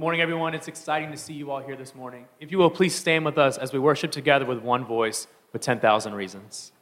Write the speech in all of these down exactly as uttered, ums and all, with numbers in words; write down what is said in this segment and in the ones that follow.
Good morning, everyone. It's exciting to see you all here this morning. If you will, please stand with us as we worship together with one voice with ten thousand Reasons.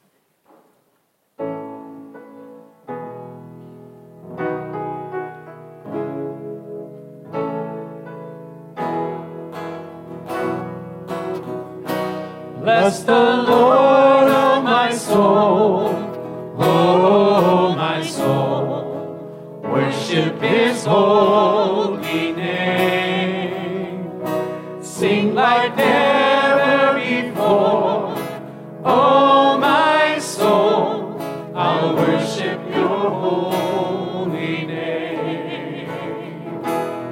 Bless the Lord, oh my soul, oh my soul, worship His holy name. Sing like never before, oh my soul, I'll worship your holy name.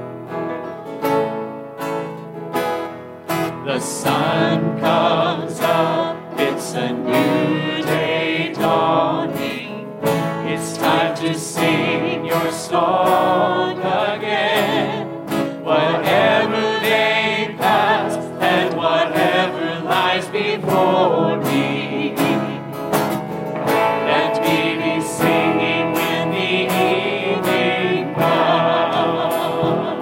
The sun comes up, it's a new day dawning. It's time to sing your song again. Whatever may pass and whatever lies before me, let me be singing when the evening comes.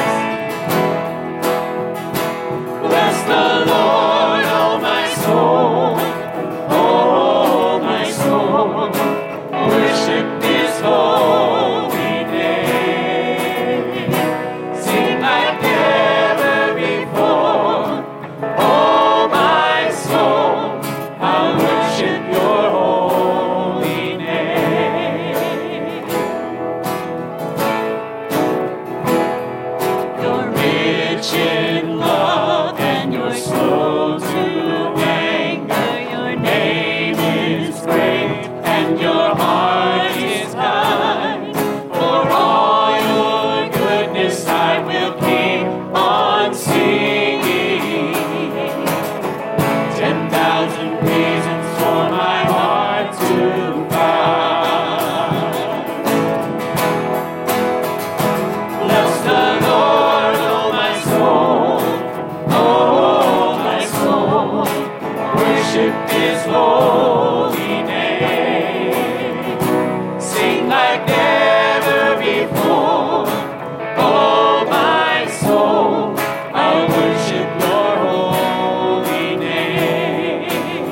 Bless the Lord, oh my soul, oh my soul, worship His holy name. Sing like never before, oh my soul, I'll worship your holy name. You're rich in love and you're slow to anger. Your name is great and your heart is kind. For all your goodness I will keep on singing. Ten thousand reasons for my heart to find. Bless the Lord, oh my soul, oh my soul, worship His holy name. Sing like never before, oh my soul, I'll worship your holy name.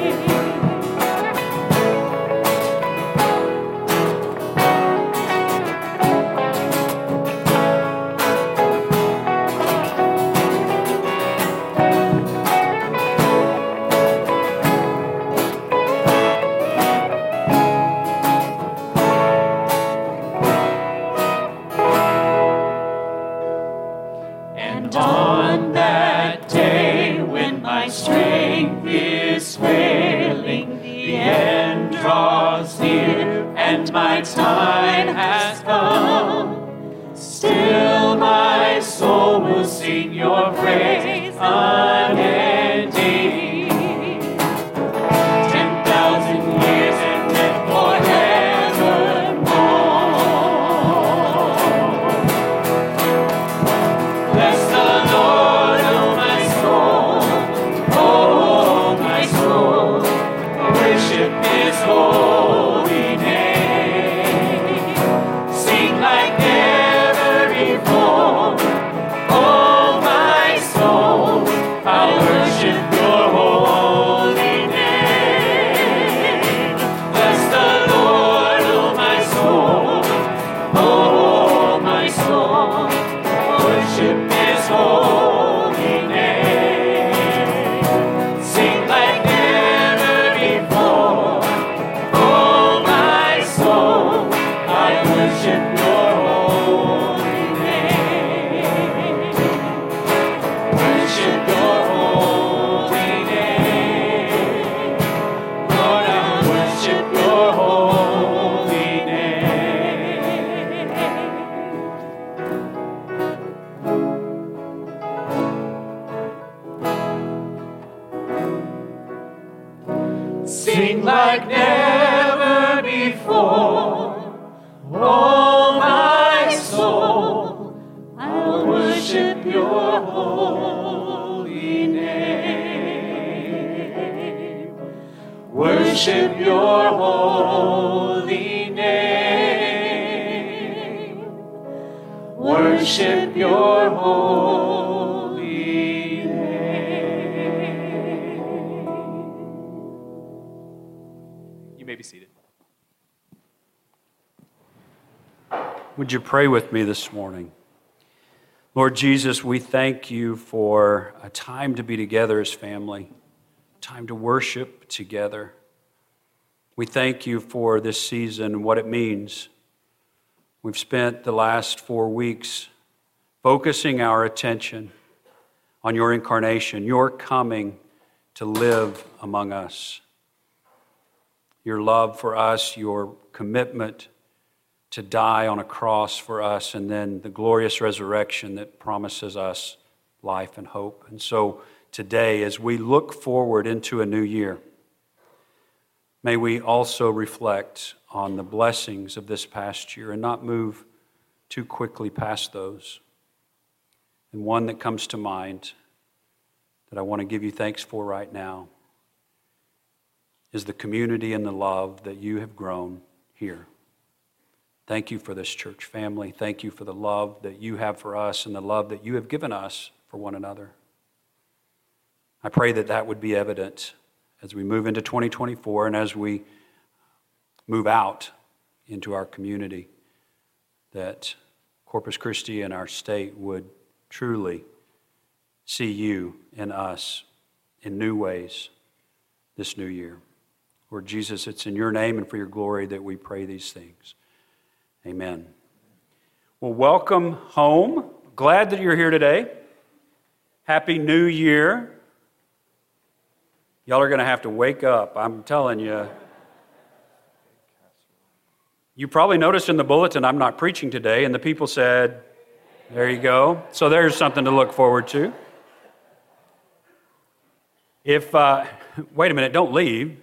And on that day when my strength is failing, the end draws near and my time has come, still my soul will sing your praise unending. Ten thousand years and then forevermore. Bless the Lord, oh my soul, oh my soul, worship His holy name. Sing like never before, oh my soul, I'll worship your holy name. Bless the Lord, oh my soul, oh my soul, worship His holy name. Sing like never before, oh my soul, I worship your holy name. Worship your holy name. Lord, I worship your holy name. Sing like never before, oh my soul, I'll worship your holy name. Worship your holy name. Worship your holy name. You may be seated. Would you pray with me this morning? Lord Jesus, we thank you for a time to be together as family, time to worship together. We thank you for this season and what it means. We've spent the last four weeks focusing our attention on your incarnation, your coming to live among us. Your love for us, your commitment to die on a cross for us, and then the glorious resurrection that promises us life and hope. And so today, as we look forward into a new year, may we also reflect on the blessings of this past year and not move too quickly past those. And one that comes to mind that I want to give you thanks for right now is the community and the love that you have grown here. Thank you for this church family. Thank you for the love that you have for us and the love that you have given us for one another. I pray that that would be evident as we move into twenty twenty-four and as we move out into our community, that Corpus Christi and our state would truly see you in us in new ways this new year. Lord Jesus, it's in your name and for your glory that we pray these things. Amen. Well, welcome home. Glad that you're here today. Happy New Year. Y'all are going to have to wake up. I'm telling you. You probably noticed in the bulletin I'm not preaching today, and the people said, there you go. So there's something to look forward to. If, uh, wait a minute, don't leave.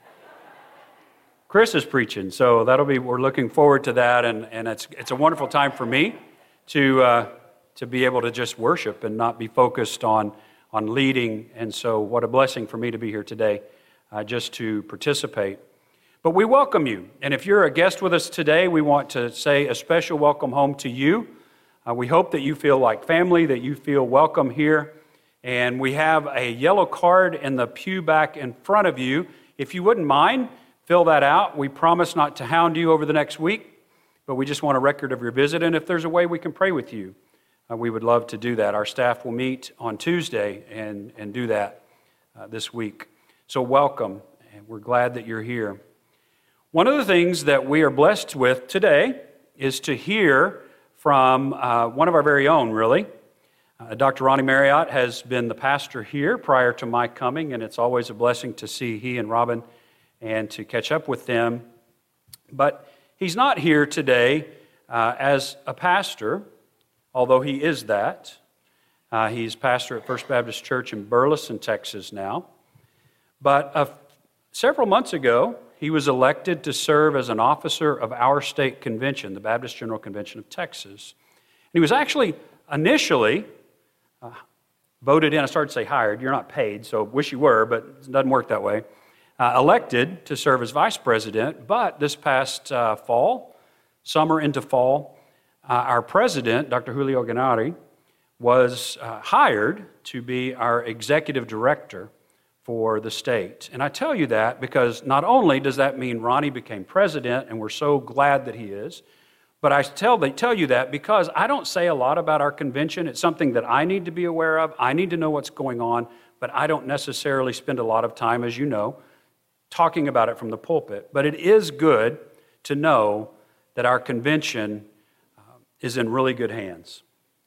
Chris is preaching, so that'll be, we're looking forward to that, and, and it's it's a wonderful time for me to uh, to be able to just worship and not be focused on, on leading, and so what a blessing for me to be here today, uh, just to participate. But we welcome you, and if you're a guest with us today, we want to say a special welcome home to you. Uh, we hope that you feel like family, that you feel welcome here, and we have a yellow card in the pew back in front of you. If you wouldn't mind, fill that out. We promise not to hound you over the next week, but we just want a record of your visit. And if there's a way we can pray with you, uh, we would love to do that. Our staff will meet on Tuesday and, and do that uh, this week. So welcome, and we're glad that you're here. One of the things that we are blessed with today is to hear from uh, one of our very own, really. Uh, Doctor Ronnie Marriott has been the pastor here prior to my coming, and it's always a blessing to see he and Robin and to catch up with them. But he's not here today uh, as a pastor, although he is that. Uh, he's pastor at First Baptist Church in Burleson, Texas now. But uh, several months ago, he was elected to serve as an officer of our state convention, the Baptist General Convention of Texas. And he was actually initially uh, voted in, I started to say hired, you're not paid, so wish you were, but it doesn't work that way. Uh, elected to serve as vice president, but this past uh, fall, summer into fall, uh, our president, Doctor Julio Gennari, was uh, hired to be our executive director for the state. And I tell you that because not only does that mean Ronnie became president, and we're so glad that he is, but I tell, they tell you that because I don't say a lot about our convention. It's something that I need to be aware of. I need to know what's going on, but I don't necessarily spend a lot of time, as you know, talking about it from the pulpit. But it is good to know that our convention uh, is in really good hands.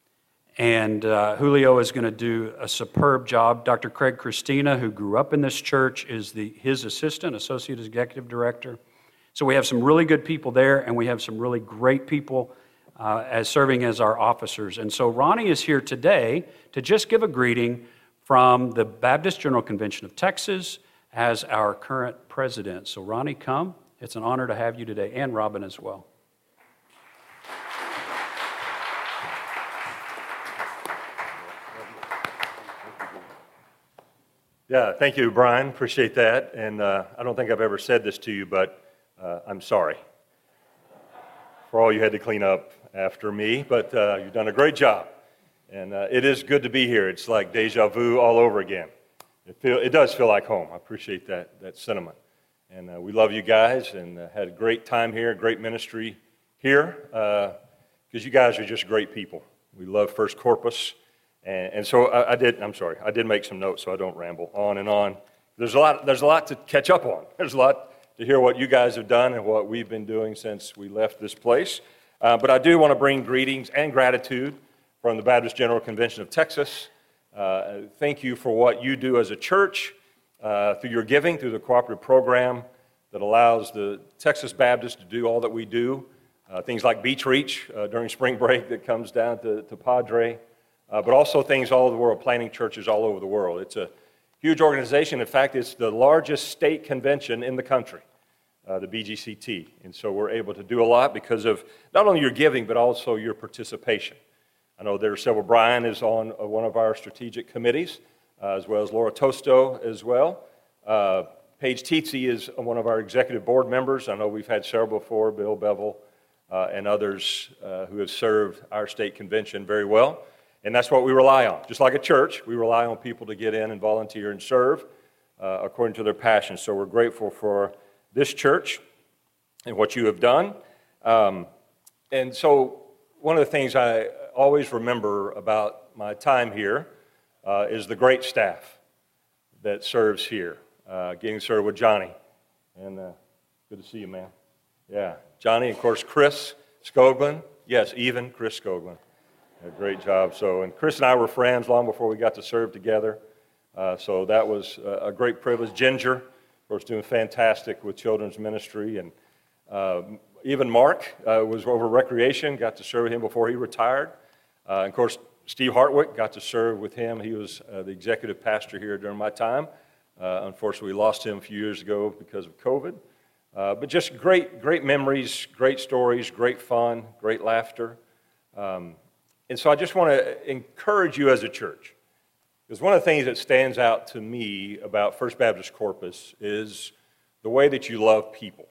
And uh, Julio is going to do a superb job. Doctor Craig Christina, who grew up in this church, is the his assistant, associate executive director. So we have some really good people there, and we have some really great people uh, as serving as our officers. And so Ronnie is here today to just give a greeting from the Baptist General Convention of Texas as our current president. So Ronnie, come. It's an honor to have you today, and Robin as well. Yeah, thank you, Brian. Appreciate that. And uh, I don't think I've ever said this to you, but uh, I'm sorry for all you had to clean up after me, but uh, you've done a great job. And uh, it is good to be here. It's like deja vu all over again. It, feel, it does feel like home. I appreciate that, that sentiment. And uh, we love you guys and uh, had a great time here, great ministry here, because uh, you guys are just great people. We love First Corpus. And, and so I, I did, I'm sorry, I did make some notes so I don't ramble on and on. There's a lot, there's a lot to catch up on. There's a lot to hear what you guys have done and what we've been doing since we left this place. Uh, but I do want to bring greetings and gratitude from the Baptist General Convention of Texas. Uh, thank you for what you do as a church, uh, through your giving, through the cooperative program that allows the Texas Baptists to do all that we do. Uh, things like Beach Reach uh, during spring break that comes down to, to Padre, uh, but also things all over the world, planting churches all over the world. It's a huge organization. In fact, it's the largest state convention in the country, uh, the B G C T. And so we're able to do a lot because of not only your giving, but also your participation. I know there are several. Brian is on uh, one of our strategic committees, uh, as well as Laura Tosto as well. Uh, Paige Teetsy is one of our executive board members. I know we've had several before, Bill Bevel uh, and others uh, who have served our state convention very well. And that's what we rely on. Just like a church, we rely on people to get in and volunteer and serve uh, according to their passion. So we're grateful for this church and what you have done. Um, and so one of the things I always remember about my time here uh, is the great staff that serves here, uh, getting served with Johnny. And uh, good to see you, man. Yeah, Johnny, of course, Chris Skoglund. Yes, even Chris Skoglund. A great job. So, and Chris and I were friends long before we got to serve together. Uh, so that was a great privilege. Ginger, of course, doing fantastic with children's ministry. And uh, even Mark uh, was over recreation, got to serve with him before he retired. Uh, and of course, Steve Hartwick, got to serve with him. He was uh, the executive pastor here during my time. Uh, unfortunately, we lost him a few years ago because of COVID. Uh, but just great, great memories, great stories, great fun, great laughter. Um, and so I just want to encourage you as a church, because one of the things that stands out to me about First Baptist Corpus is the way that you love people.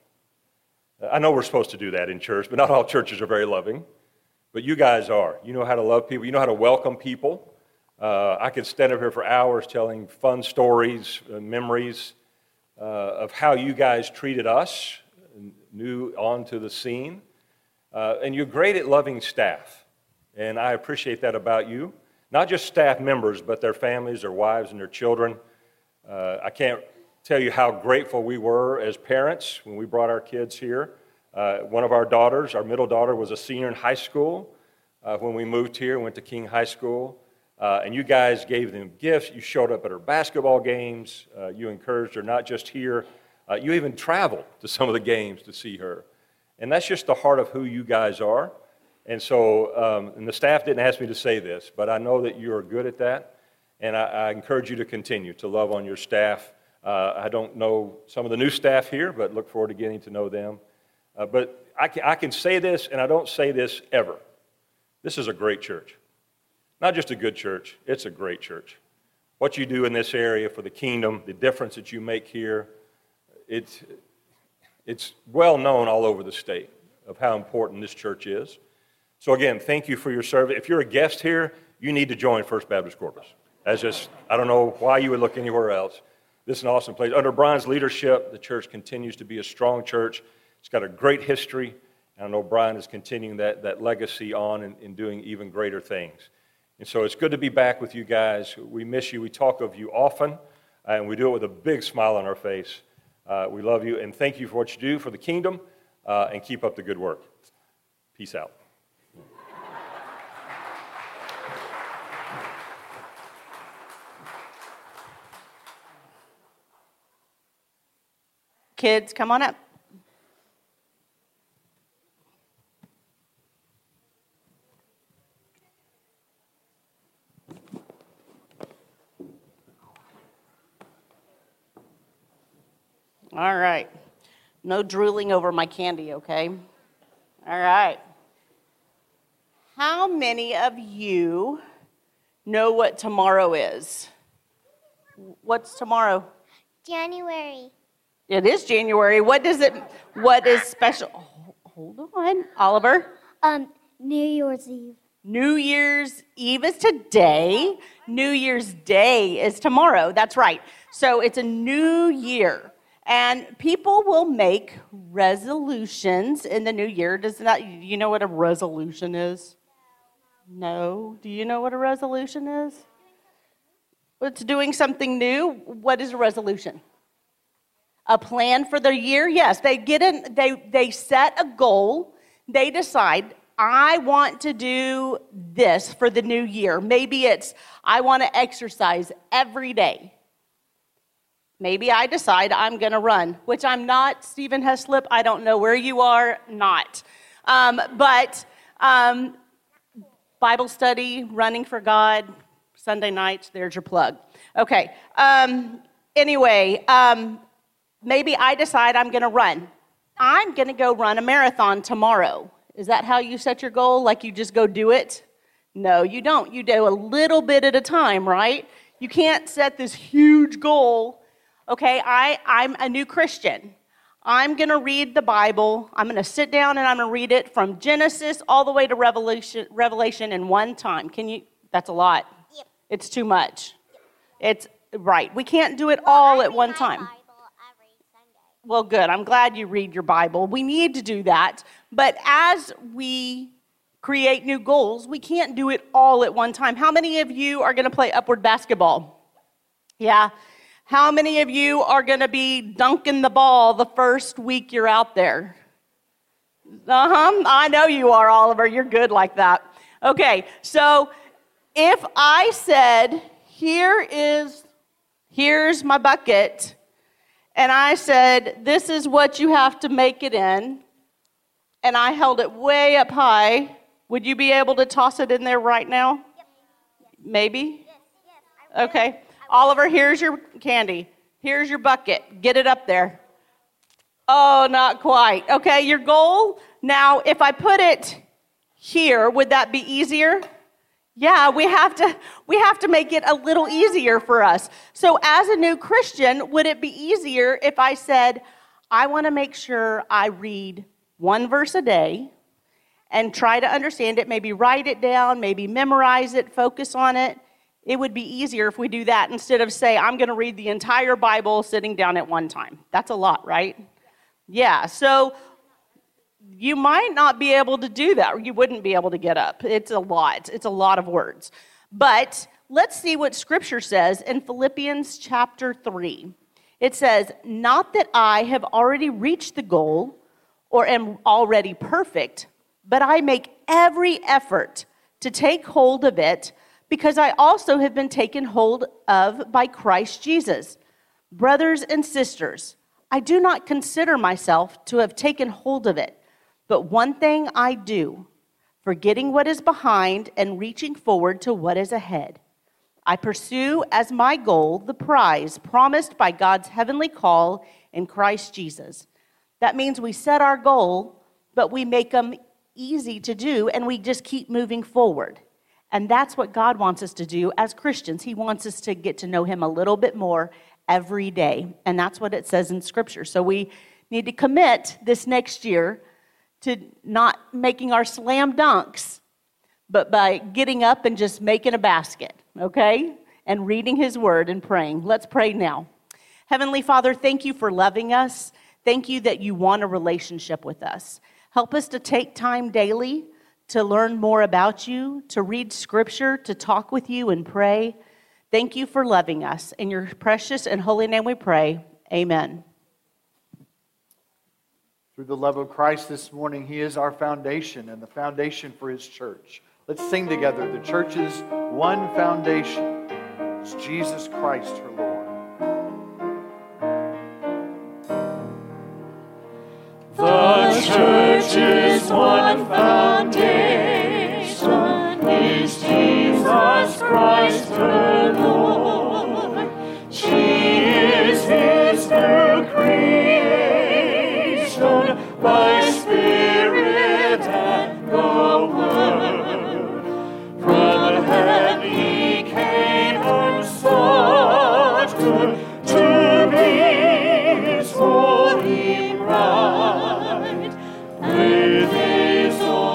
I know we're supposed to do that in church, but not all churches are very loving. But you guys are. You know how to love people. You know how to welcome people. Uh, I could stand up here for hours telling fun stories, uh, memories uh, of how you guys treated us, new onto the scene. Uh, and you're great at loving staff. And I appreciate that about you. Not just staff members, but their families, their wives, and their children. Uh, I can't tell you how grateful we were as parents when we brought our kids here. Uh, one of our daughters, our middle daughter, was a senior in high school uh, when we moved here, went to King High School. Uh, and you guys gave them gifts. You showed up at her basketball games. Uh, you encouraged her not just here. Uh, you even traveled to some of the games to see her. And that's just the heart of who you guys are. And so, um, and the staff didn't ask me to say this, but I know that you are good at that. And I, I encourage you to continue to love on your staff. Uh, I don't know some of the new staff here, but look forward to getting to know them. Uh, but I can, I can say this, and I don't say this ever. This is a great church. Not just a good church, it's a great church. What you do in this area for the kingdom, the difference that you make here, it's, it's well known all over the state of how important this church is. So again, thank you for your service. If you're a guest here, you need to join First Baptist Corpus. That's just, I don't know why you would look anywhere else. This is an awesome place. Under Brian's leadership, the church continues to be a strong church. It's got a great history, and I know Brian is continuing that, that legacy on and, and doing even greater things. And so it's good to be back with you guys. We miss you. We talk of you often, and we do it with a big smile on our face. Uh, we love you, and thank you for what you do for the kingdom, uh, and keep up the good work. Peace out. Kids, come on up. All right. No drooling over my candy, okay? All right. How many of you know what tomorrow is? What's tomorrow? January. It is January. What does it, what is special? Oh, hold on, Oliver. Um, New Year's Eve. New Year's Eve is today. New Year's Day is tomorrow. That's right. So it's a new year. And people will make resolutions in the new year. Does that, you know what a resolution is? No. Do you know what a resolution is? It's doing something new. What is a resolution? A plan for the year? Yes. They get in, they, they set a goal. They decide, I want to do this for the new year. Maybe it's, I want to exercise every day. Maybe I decide I'm going to run, which I'm not. Stephen Heslip, I don't know where you are, not. Um, but um, Bible study, running for God, Sunday nights, there's your plug. Okay. Um, anyway, um, maybe I decide I'm going to run. I'm going to go run a marathon tomorrow. Is that how you set your goal? Like you just go do it? No, you don't. You do a little bit at a time, right? You can't set this huge goal. Okay, I, I'm a new Christian. I'm going to read the Bible. I'm going to sit down and I'm going to read it from Genesis all the way to Revelation, Revelation in one time. Can you? That's a lot. Yep. It's too much. Yep. It's right. We can't do it well, all I at one time. Bible every Sunday. Well, good. I'm glad you read your Bible. We need to do that. But as we create new goals, we can't do it all at one time. How many of you are going to play upward basketball? Yeah. How many of you are going to be dunking the ball the first week you're out there? Uh-huh. I know you are, Oliver. You're good like that. Okay, so if I said, here is, here's my bucket, and I said, this is what you have to make it in, and I held it way up high, would you be able to toss it in there right now? Yep. Maybe? Yes, yes. Okay. Oliver, here's your candy. Here's your bucket. Get it up there. Oh, not quite. Okay, your goal. Now, if I put it here, would that be easier? Yeah, we have to we have to make it a little easier for us. So as a new Christian, would it be easier if I said, I want to make sure I read one verse a day and try to understand it, maybe write it down, maybe memorize it, focus on it? It would be easier if we do that instead of say, I'm going to read the entire Bible sitting down at one time. That's a lot, right? Yeah, so you might not be able to do that, or you wouldn't be able to get up. It's a lot. It's a lot of words. But let's see what Scripture says in Philippians chapter three. It says, not that I have already reached the goal or am already perfect, but I make every effort to take hold of it, because I also have been taken hold of by Christ Jesus. Brothers and sisters, I do not consider myself to have taken hold of it, but one thing I do, forgetting what is behind and reaching forward to what is ahead. I pursue as my goal the prize promised by God's heavenly call in Christ Jesus. That means we set our goal, but we make them easy to do, and we just keep moving forward. And that's what God wants us to do as Christians. He wants us to get to know him a little bit more every day. And that's what it says in Scripture. So we need to commit this next year to not making our slam dunks, but by getting up and just making a basket, okay? And reading his word and praying. Let's pray now. Heavenly Father, thank you for loving us. Thank you that you want a relationship with us. Help us to take time daily to learn more about you, to read Scripture, to talk with you and pray. Thank you for loving us. In your precious and holy name we pray. Amen. Through the love of Christ this morning, he is our foundation and the foundation for his church. Let's sing together. The church's one foundation is Jesus Christ, her Lord. The church's one foundation is Jesus Christ, her Lord. She is his new creation by Spirit and the Word. From heaven he came and sought good to be his holy bride. With his own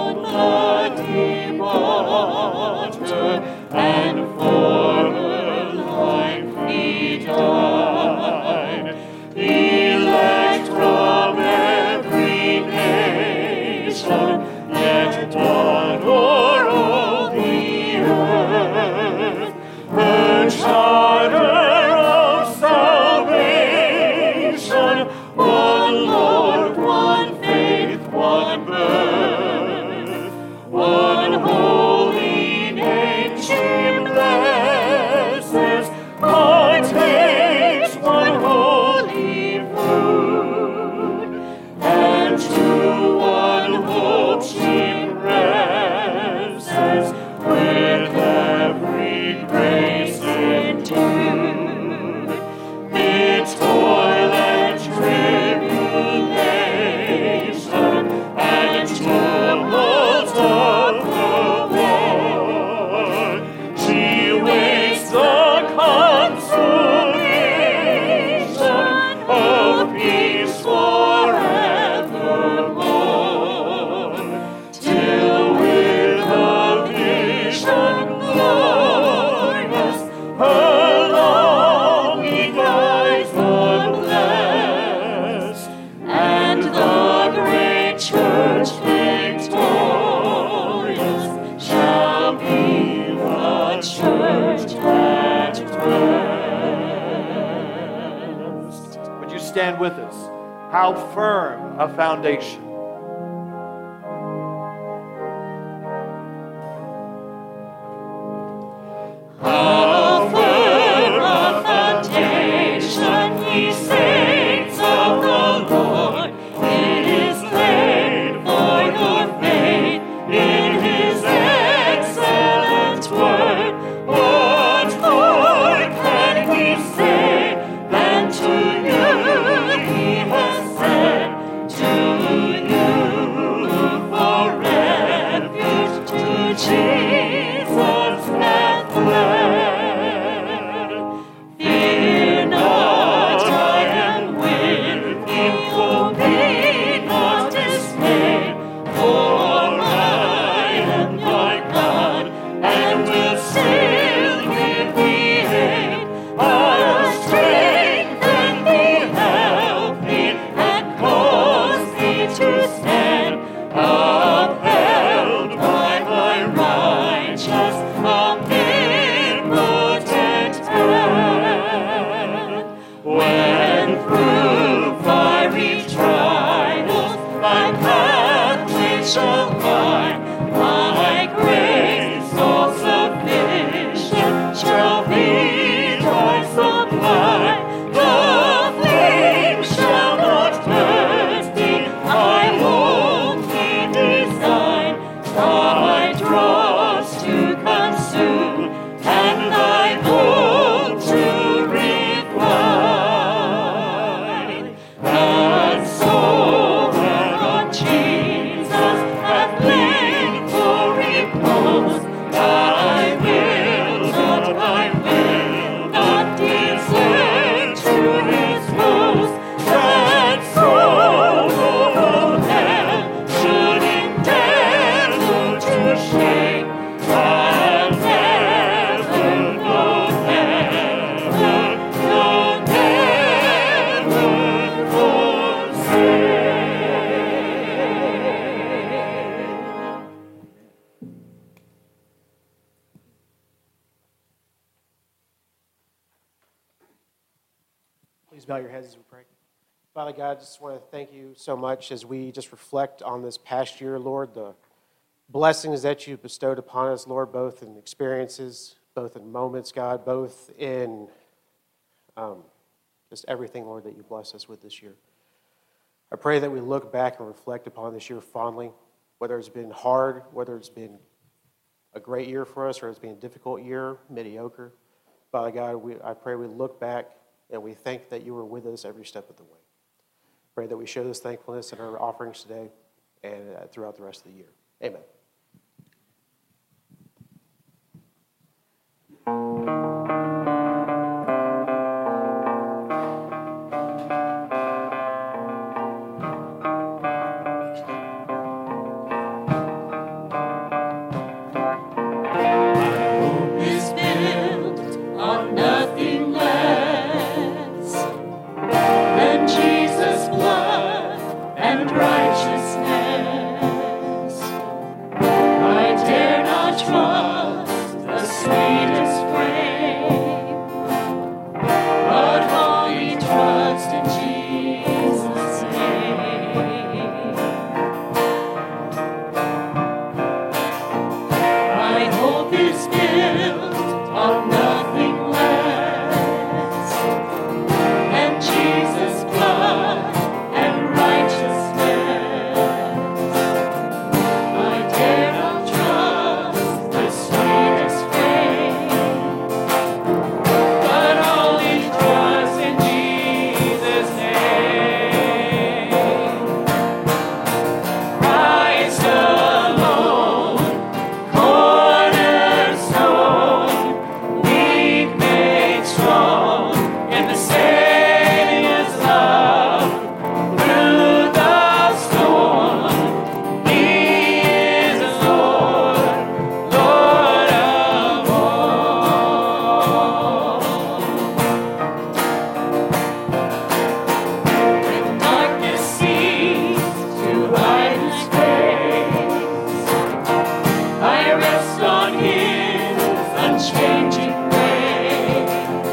rest. Would you stand with us? How firm a foundation. How firm a foundation, ye saints of the Lord, it is laid for your faith in his excellent word. What more can he say than to you he has said, to you for refuge, to Jesus hath led. Fear not, I am with you, be not dismayed, for I am your God, and will still give thee aid. I'll strengthen thee, help thee, and cause thee to stand, upheld by my righteous, omnipotent hand. When through fiery trials my pathway shall find, my grace all sufficient shall be thy supply. The flame shall not burst thee, I hold thee design, thy dross to consume, and thy hope to refine. And so when on Jesus hath lain for repose, I will not, I will not desert to his foes. That soul, oh, hell should endeavor to shake, I'll never, no, never, no, never forsake. Please bow your heads as we pray. Father God, I just want to thank you so much as we just reflect on this past year, Lord, the blessings that you bestowed upon us, Lord, both in experiences, both in moments, God, both in um, just everything, Lord, that you blessed us with this year. I pray that we look back and reflect upon this year fondly, whether it's been hard, whether it's been a great year for us, or it's been a difficult year, mediocre. Father God, we, I pray we look back and we thank that you were with us every step of the way. Pray that we show this thankfulness in our offerings today and uh, throughout the rest of the year. Amen. Is built on nothing less than Jesus' blood and righteousness. I dare not trust the sweetest frame, but wholly trust in Jesus' name. My hope is built on nothing less than Jesus' blood and righteousness. I dare not trust the sweetest frame, but only trust in Jesus' name. Christ alone, cornerstone, weak made strong in the Savior's love. Through the storm, He is the Lord, Lord of all. When darkness seems to hide His face, I rest on His unchanging grace.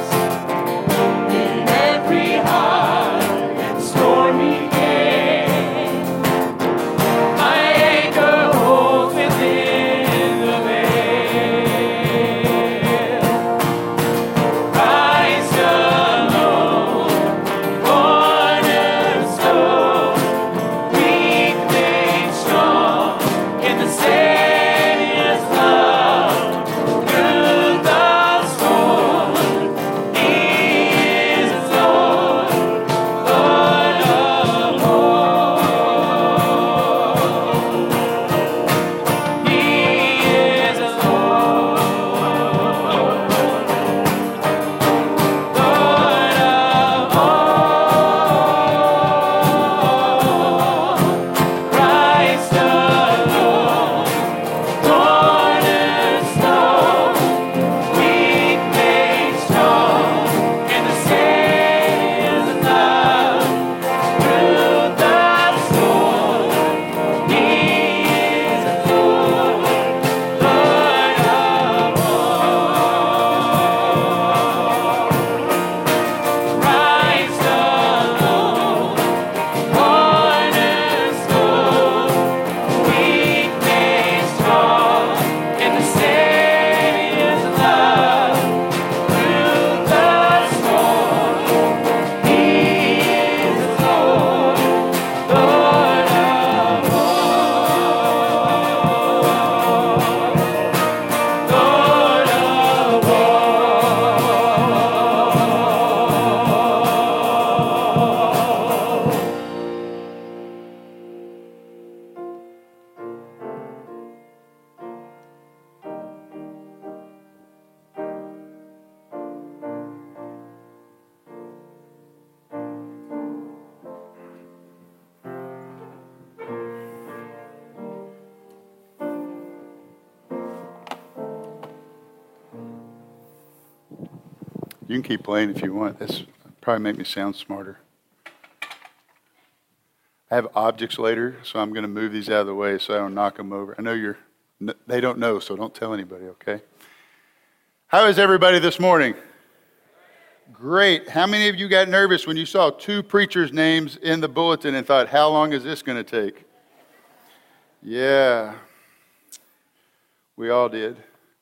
You can keep playing if you want. That's probably make me sound smarter. I have objects later, so I'm going to move these out of the way so I don't knock them over. I know you're, they don't know, so don't tell anybody, okay? How is everybody this morning? Great. How many of you got nervous when you saw two preachers' names in the bulletin and thought, how long is this going to take? Yeah, we all did.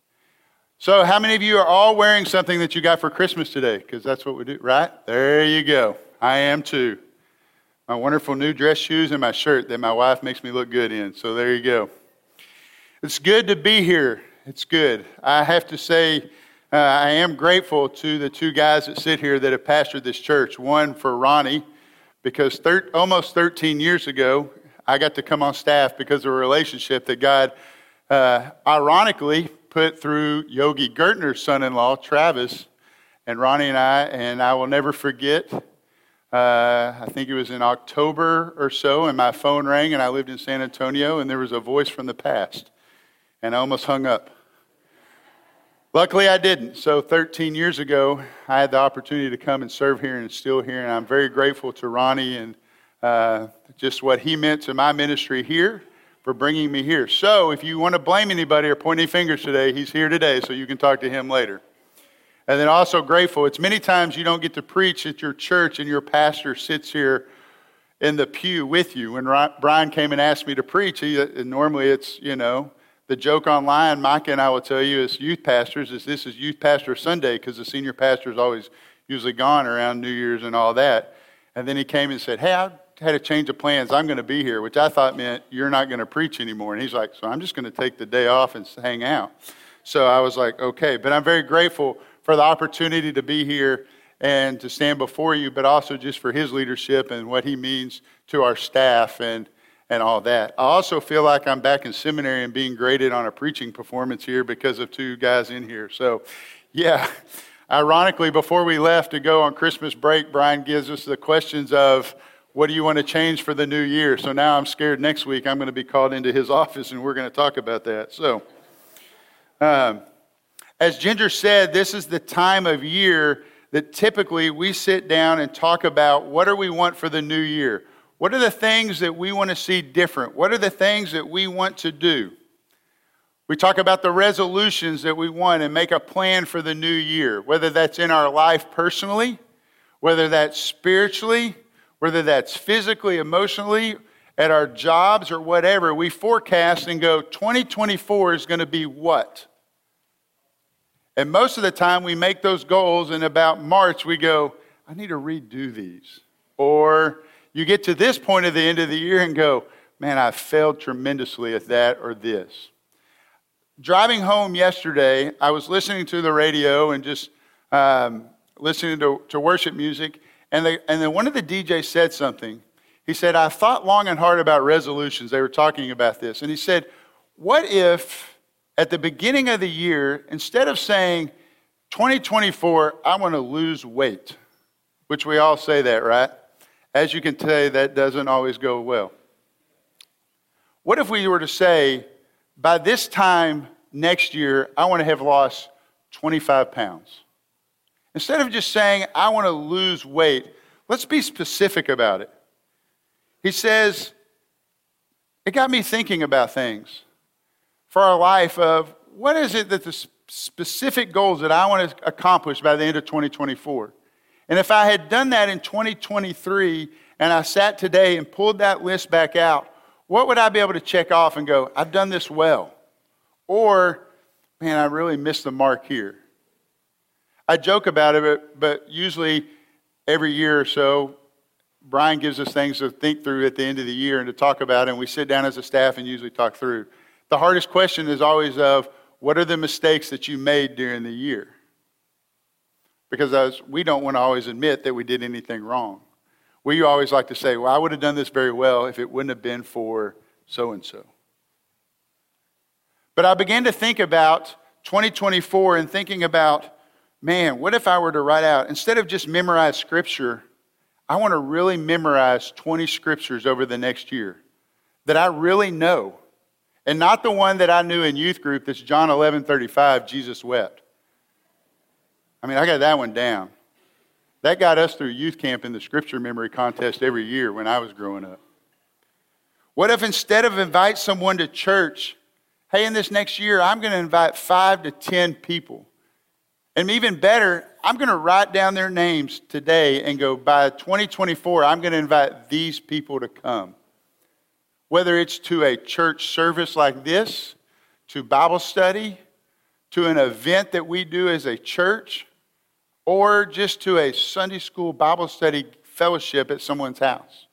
So how many of you are all wearing something that you got for Christmas today? Because that's what we do, right? There you go. I am too. My wonderful new dress shoes and my shirt that my wife makes me look good in. So there you go. It's good to be here. It's good. I have to say, uh, I am grateful to the two guys that sit here that have pastored this church. One for Ronnie, because thir- almost thirteen years ago, I got to come on staff because of a relationship that God, uh, ironically, put through Yogi Gertner's son-in-law, Travis, and Ronnie and I, and I will never forget. Uh, I think it was in October or so, and my phone rang, and I lived in San Antonio, and there was a voice from the past, and I almost hung up. Luckily, I didn't. So thirteen years ago, I had the opportunity to come and serve here and still here, and I'm very grateful to Ronnie and uh, just what he meant to my ministry here for bringing me here. So if you want to blame anybody or point any fingers today, he's here today, so you can talk to him later. And then also grateful. It's many times you don't get to preach at your church and your pastor sits here in the pew with you. When Brian came and asked me to preach, he, and normally it's, you know, the joke online, Micah and I will tell you as youth pastors, is this is Youth Pastor Sunday because the senior pastor is always usually gone around New Year's and all that. And then he came and said, hey, I had a change of plans. I'm going to be here, which I thought meant you're not going to preach anymore. And he's like, so I'm just going to take the day off and hang out. So I was like, okay. But I'm very grateful for the opportunity to be here and to stand before you, but also just for his leadership and what he means to our staff and, and all that. I also feel like I'm back in seminary and being graded on a preaching performance here because of two guys in here. So, yeah, ironically, before we left to go on Christmas break, Brian gives us the questions of, what do you want to change for the new year? So now I'm scared next week I'm going to be called into his office and we're going to talk about that. So, um, as Ginger said, this is the time of year that typically we sit down and talk about what do we want for the new year? What are the things that we want to see different? What are the things that we want to do? We talk about the resolutions that we want and make a plan for the new year, whether that's in our life personally, whether that's spiritually, whether that's physically, emotionally, at our jobs or whatever. We forecast and go, twenty twenty-four is going to be what? And most of the time we make those goals and about March we go, I need to redo these. Or you get to this point at the end of the year and go, man, I failed tremendously at that or this. Driving home yesterday, I was listening to the radio and just um, listening to, to worship music. And, they, and then one of the D Js said something. He said, I thought long and hard about resolutions. They were talking about this. And he said, what if at the beginning of the year, instead of saying, twenty twenty-four, I want to lose weight, which we all say that, right? As you can tell, that doesn't always go well. What if we were to say, by this time next year, I want to have lost twenty-five pounds? Instead of just saying, I want to lose weight, let's be specific about it. He says, it got me thinking about things for our life of what is it that the specific goals that I want to accomplish by the end of twenty twenty-four. And if I had done that in twenty twenty-three and I sat today and pulled that list back out, what would I be able to check off and go, I've done this well? Or, man, I really missed the mark here. I joke about it, but usually every year or so, Brian gives us things to think through at the end of the year and to talk about, and we sit down as a staff and usually talk through. The hardest question is always of, what are the mistakes that you made during the year? Because as we don't want to always admit that we did anything wrong. We always like to say, well, I would have done this very well if it wouldn't have been for so-and-so. But I began to think about twenty twenty-four and thinking about, man, what if I were to write out, instead of just memorize scripture, I want to really memorize twenty scriptures over the next year that I really know. And not the one that I knew in youth group that's John eleven thirty-five, Jesus wept. I mean, I got that one down. That got us through youth camp in the scripture memory contest every year when I was growing up. What if instead of invite someone to church, hey, in this next year, I'm going to invite five to ten people. And even better, I'm going to write down their names today and go, by twenty twenty-four, I'm going to invite these people to come. Whether it's to a church service like this, to Bible study, to an event that we do as a church, or just to a Sunday school Bible study fellowship at someone's house.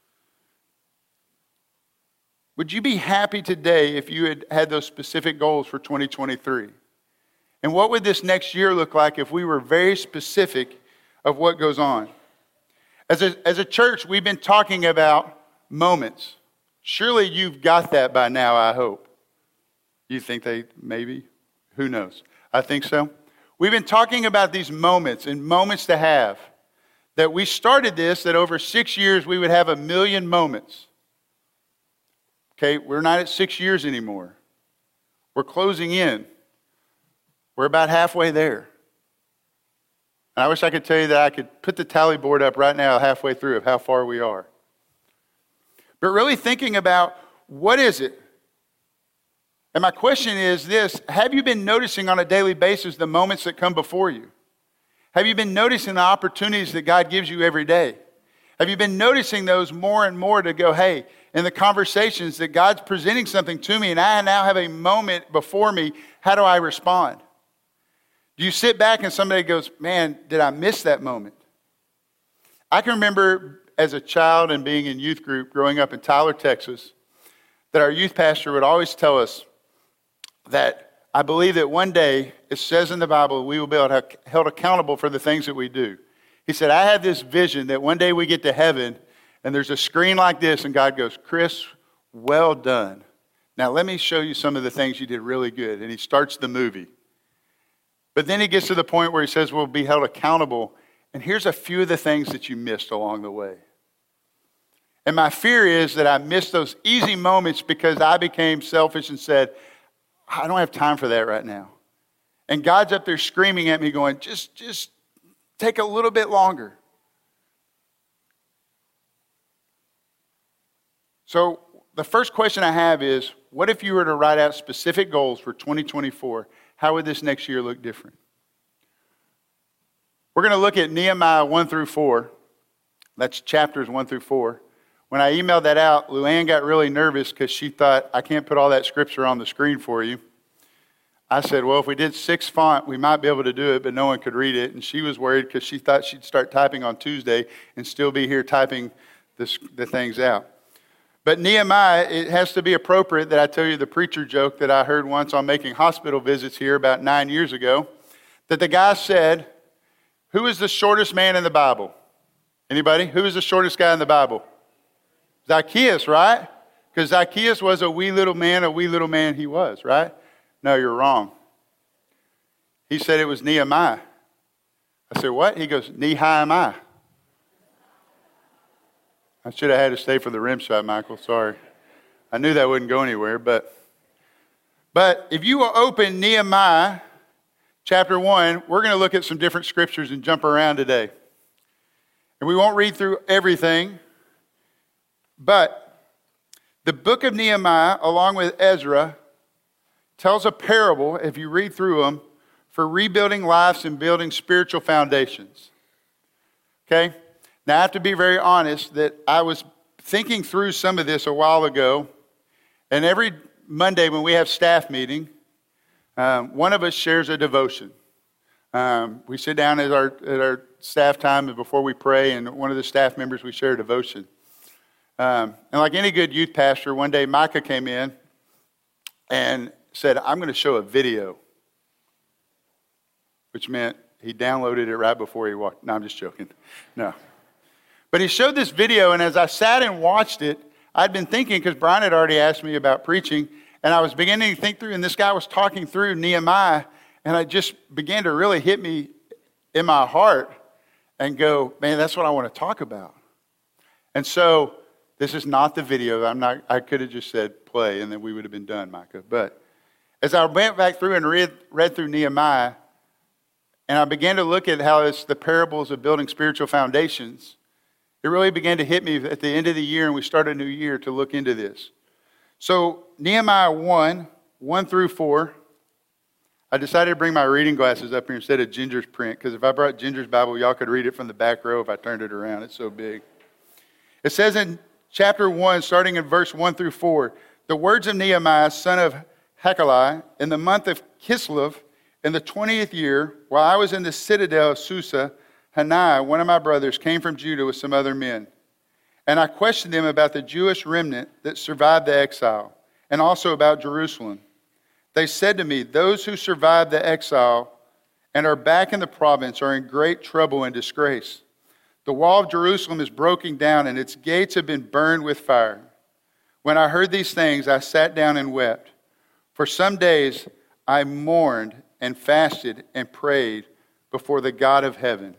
Would you be happy today if you had had those specific goals for twenty twenty-three? And what would this next year look like if we were very specific of what goes on? As a, as a church, we've been talking about moments. Surely you've got that by now, I hope. You think they, maybe? Who knows? I think so. We've been talking about these moments and moments to have. That we started this, that over six years we would have a million moments. Okay, we're not at six years anymore. We're closing in. We're about halfway there. And I wish I could tell you that I could put the tally board up right now halfway through of how far we are. But really thinking about what is it? And my question is this: have you been noticing on a daily basis the moments that come before you? Have you been noticing the opportunities that God gives you every day? Have you been noticing those more and more to go, hey, in the conversations that God's presenting something to me and I now have a moment before me, how do I respond? Do you sit back and somebody goes, man, did I miss that moment? I can remember as a child and being in youth group growing up in Tyler, Texas, that our youth pastor would always tell us that I believe that one day, it says in the Bible, we will be held accountable for the things that we do. He said, I have this vision that one day we get to heaven and there's a screen like this and God goes, Chris, well done. Now let me show you some of the things you did really good. And he starts the movie. But then he gets to the point where he says we'll be held accountable. And here's a few of the things that you missed along the way. And my fear is that I missed those easy moments because I became selfish and said, I don't have time for that right now. And God's up there screaming at me going, just, just take a little bit longer. So the first question I have is, what if you were to write out specific goals for twenty twenty-four? How would this next year look different? We're going to look at Nehemiah one through four. That's chapters one through four. When I emailed that out, Luann got really nervous because she thought, I can't put all that scripture on the screen for you. I said, well, if we did six font, we might be able to do it, but no one could read it. And she was worried because she thought she'd start typing on Tuesday and still be here typing this, the things out. But Nehemiah, it has to be appropriate that I tell you the preacher joke that I heard once on making hospital visits here about nine years ago, that the guy said, who is the shortest man in the Bible? Anybody? Who is the shortest guy in the Bible? Zacchaeus, right? Because Zacchaeus was a wee little man, a wee little man he was, right? No, you're wrong. He said it was Nehemiah. I said, what? He goes, Nehemiah. I should have had to stay for the rim shot, Michael. Sorry. I knew that wouldn't go anywhere. But, but if you will open Nehemiah chapter one, we're going to look at some different scriptures and jump around today. And we won't read through everything. But the book of Nehemiah, along with Ezra, tells a parable, if you read through them, for rebuilding lives and building spiritual foundations. Okay? Now, I have to be very honest that I was thinking through some of this a while ago, and every Monday when we have staff meeting, um, one of us shares a devotion. Um, we sit down at our, at our staff time and before we pray, and one of the staff members, we share a devotion. Um, and like any good youth pastor, one day Micah came in and said, I'm going to show a video, which meant he downloaded it right before he walked. No, I'm just joking. No. But he showed this video, and as I sat and watched it, I'd been thinking, because Brian had already asked me about preaching, and I was beginning to think through, and this guy was talking through Nehemiah, and it just began to really hit me in my heart and go, man, that's what I want to talk about. And so this is not the video. I'm not. I could have just said play, and then we would have been done, Micah. But as I went back through and read, read through Nehemiah, and I began to look at how it's the parables of building spiritual foundations, it really began to hit me at the end of the year, and we started a new year to look into this. So Nehemiah one, one through four, I decided to bring my reading glasses up here instead of Ginger's print, because if I brought Ginger's Bible, y'all could read it from the back row if I turned it around. It's so big. It says in chapter one, starting in verse one through four, the words of Nehemiah, son of Hakaliah, in the month of Kislev, in the twentieth year, while I was in the citadel of Susa, Hananiah, one of my brothers, came from Judah with some other men. And I questioned them about the Jewish remnant that survived the exile, and also about Jerusalem. They said to me, those who survived the exile and are back in the province are in great trouble and disgrace. The wall of Jerusalem is broken down, and its gates have been burned with fire. When I heard these things, I sat down and wept. For some days I mourned and fasted and prayed before the God of heaven.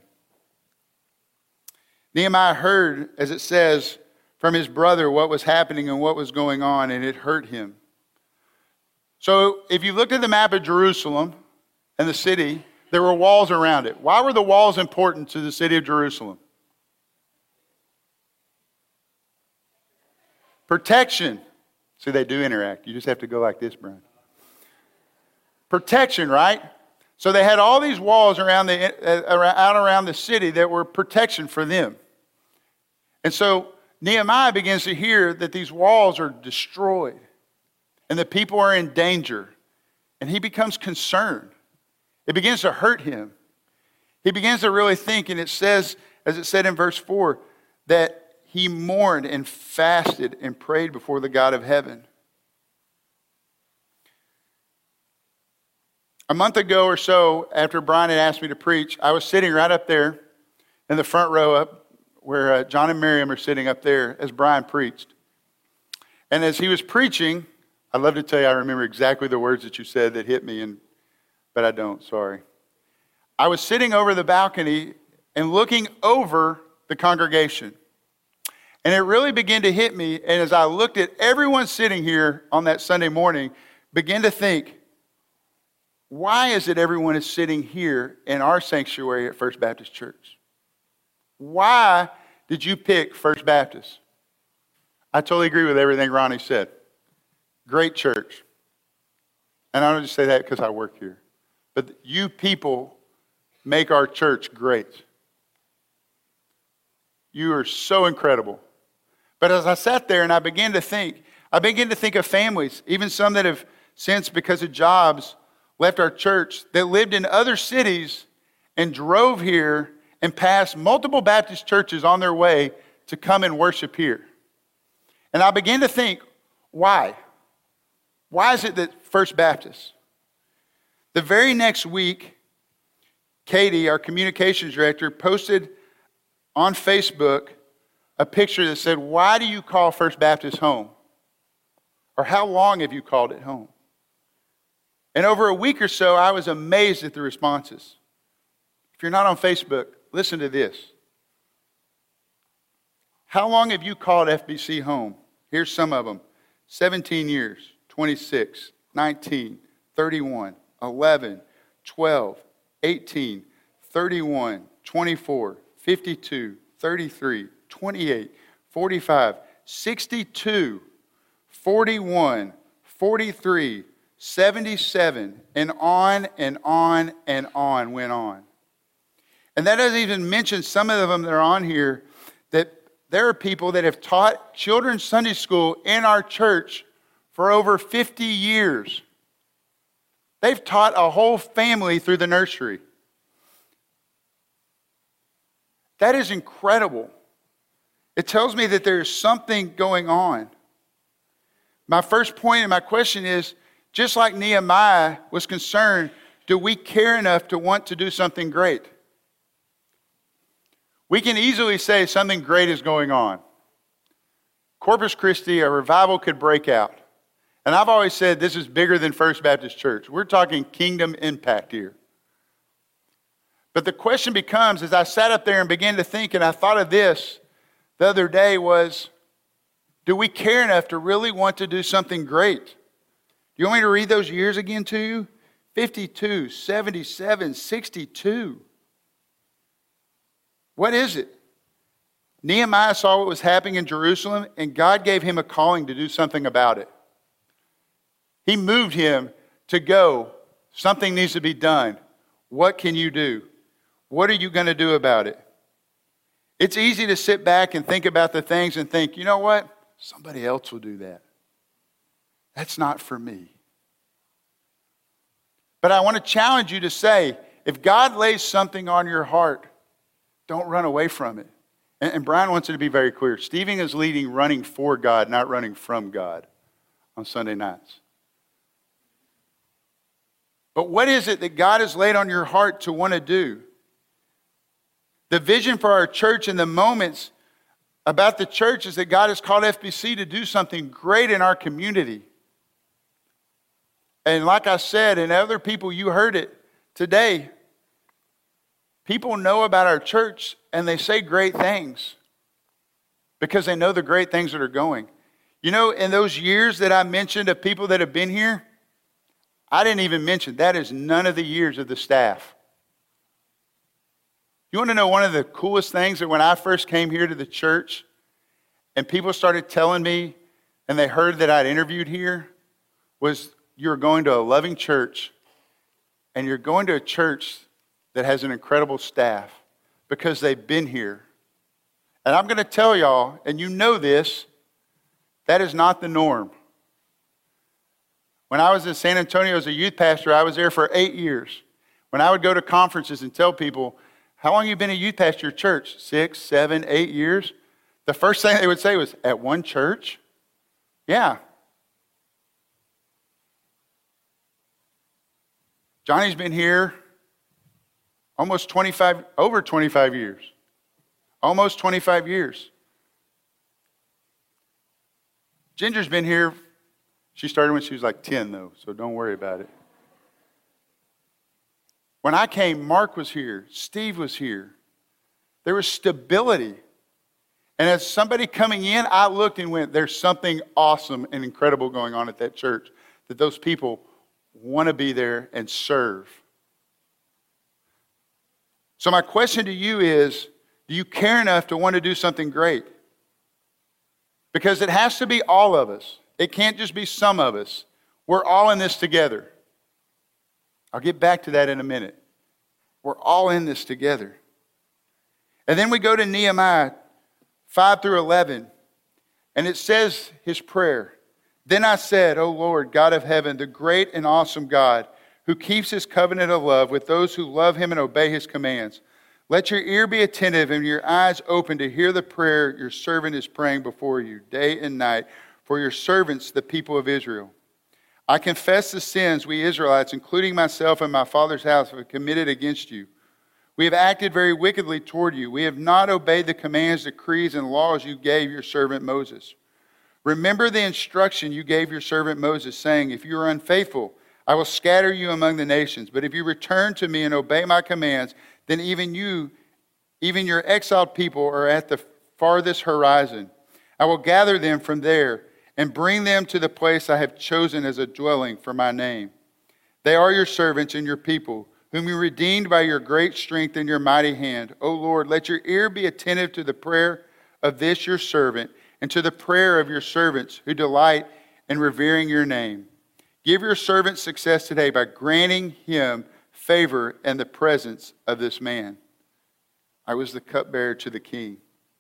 Nehemiah heard, as it says, from his brother what was happening and what was going on, and it hurt him. So if you looked at the map of Jerusalem and the city, there were walls around it. Why were the walls important to the city of Jerusalem? Protection. See, they do interact. You just have to go like this, Brian. Protection, right? So they had all these walls around the, uh, out around the city that were protection for them. And so Nehemiah begins to hear that these walls are destroyed and the people are in danger. And he becomes concerned. It begins to hurt him. He begins to really think, and it says, as it said in verse four, that he mourned and fasted and prayed before the God of heaven. A month ago or so, after Brian had asked me to preach, I was sitting right up there in the front row up where uh, John and Miriam are sitting up there as Brian preached. And as he was preaching, I'd love to tell you I remember exactly the words that you said that hit me, and but I don't, sorry. I was sitting over the balcony and looking over the congregation. And it really began to hit me, and as I looked at everyone sitting here on that Sunday morning, began to think, why is it everyone is sitting here in our sanctuary at First Baptist Church? Why did you pick First Baptist? I totally agree with everything Ronnie said. Great church. And I don't just say that because I work here. But you people make our church great. You are so incredible. But as I sat there and I began to think, I began to think of families, even some that have since, because of jobs, left our church, that lived in other cities and drove here and passed multiple Baptist churches on their way to come and worship here. And I began to think, why? Why is it that First Baptist? The very next week, Katie, our communications director, posted on Facebook a picture that said, why do you call First Baptist home? Or how long have you called it home? And over a week or so, I was amazed at the responses. If you're not on Facebook, listen to this. How long have you called F B C home? Here's some of them. seventeen years, twenty-six, nineteen, thirty-one, eleven, twelve, eighteen, thirty-one, twenty-four, fifty-two, thirty-three, twenty-eight, forty-five, sixty-two, forty-one, forty-three, seventy-seven, and on and on and on went on. And that doesn't even mention some of them that are on here, that there are people that have taught children's Sunday school in our church for over fifty years. They've taught a whole family through the nursery. That is incredible. It tells me that there's something going on. My first point and my question is, just like Nehemiah was concerned, do we care enough to want to do something great? We can easily say something great is going on. Corpus Christi, a revival could break out. And I've always said this is bigger than First Baptist Church. We're talking kingdom impact here. But the question becomes, as I sat up there and began to think, and I thought of this the other day, was, do we care enough to really want to do something great? Do you want me to read those years again to you? fifty-two, seventy-seven, sixty-two. What is it? Nehemiah saw what was happening in Jerusalem, and God gave him a calling to do something about it. He moved him to go. Something needs to be done. What can you do? What are you going to do about it? It's easy to sit back and think about the things and think, you know what? Somebody else will do that. That's not for me. But I want to challenge you to say, if God lays something on your heart, don't run away from it. And, and Brian wants it to be very clear. Stephen is leading running for God, not running from God on Sunday nights. But what is it that God has laid on your heart to want to do? The vision for our church and the moments about the church is that God has called F B C to do something great in our community. And like I said, and other people, you heard it today, people know about our church and they say great things because they know the great things that are going. You know, in those years that I mentioned of people that have been here, I didn't even mention, that is none of the years of the staff. You want to know one of the coolest things that when I first came here to the church and people started telling me and they heard that I'd interviewed here was you're going to a loving church and you're going to a church that has an incredible staff because they've been here. And I'm going to tell y'all, and you know this, that is not the norm. When I was in San Antonio as a youth pastor, I was there for eight years. When I would go to conferences and tell people, how long have you been a youth pastor at your church? Six, seven, eight years? The first thing they would say was, at one church? Yeah. Johnny's been here almost twenty-five, over twenty-five years. Almost twenty-five years. Ginger's been here. She started when she was like ten, though, so don't worry about it. When I came, Mark was here. Steve was here. There was stability. And as somebody coming in, I looked and went, there's something awesome and incredible going on at that church, that those people want to be there and serve. So my question to you is, do you care enough to want to do something great? Because it has to be all of us. It can't just be some of us. We're all in this together. I'll get back to that in a minute. We're all in this together. And then we go to Nehemiah five through eleven. And it says his prayer. Then I said, O Lord, God of heaven, the great and awesome God, who keeps his covenant of love with those who love him and obey his commands. Let your ear be attentive and your eyes open to hear the prayer your servant is praying before you day and night for your servants, the people of Israel. I confess the sins we Israelites, including myself and my father's house, have committed against you. We have acted very wickedly toward you. We have not obeyed the commands, decrees, and laws you gave your servant Moses. Remember the instruction you gave your servant Moses, saying, if you are unfaithful, I will scatter you among the nations. But if you return to me and obey my commands, then even you, even your exiled people, are at the farthest horizon. I will gather them from there and bring them to the place I have chosen as a dwelling for my name. They are your servants and your people, whom you redeemed by your great strength and your mighty hand. O Lord, let your ear be attentive to the prayer of this your servant and to the prayer of your servants who delight in revering your name. Give your servant success today by granting him favor and the presence of this man. I was the cupbearer to the king.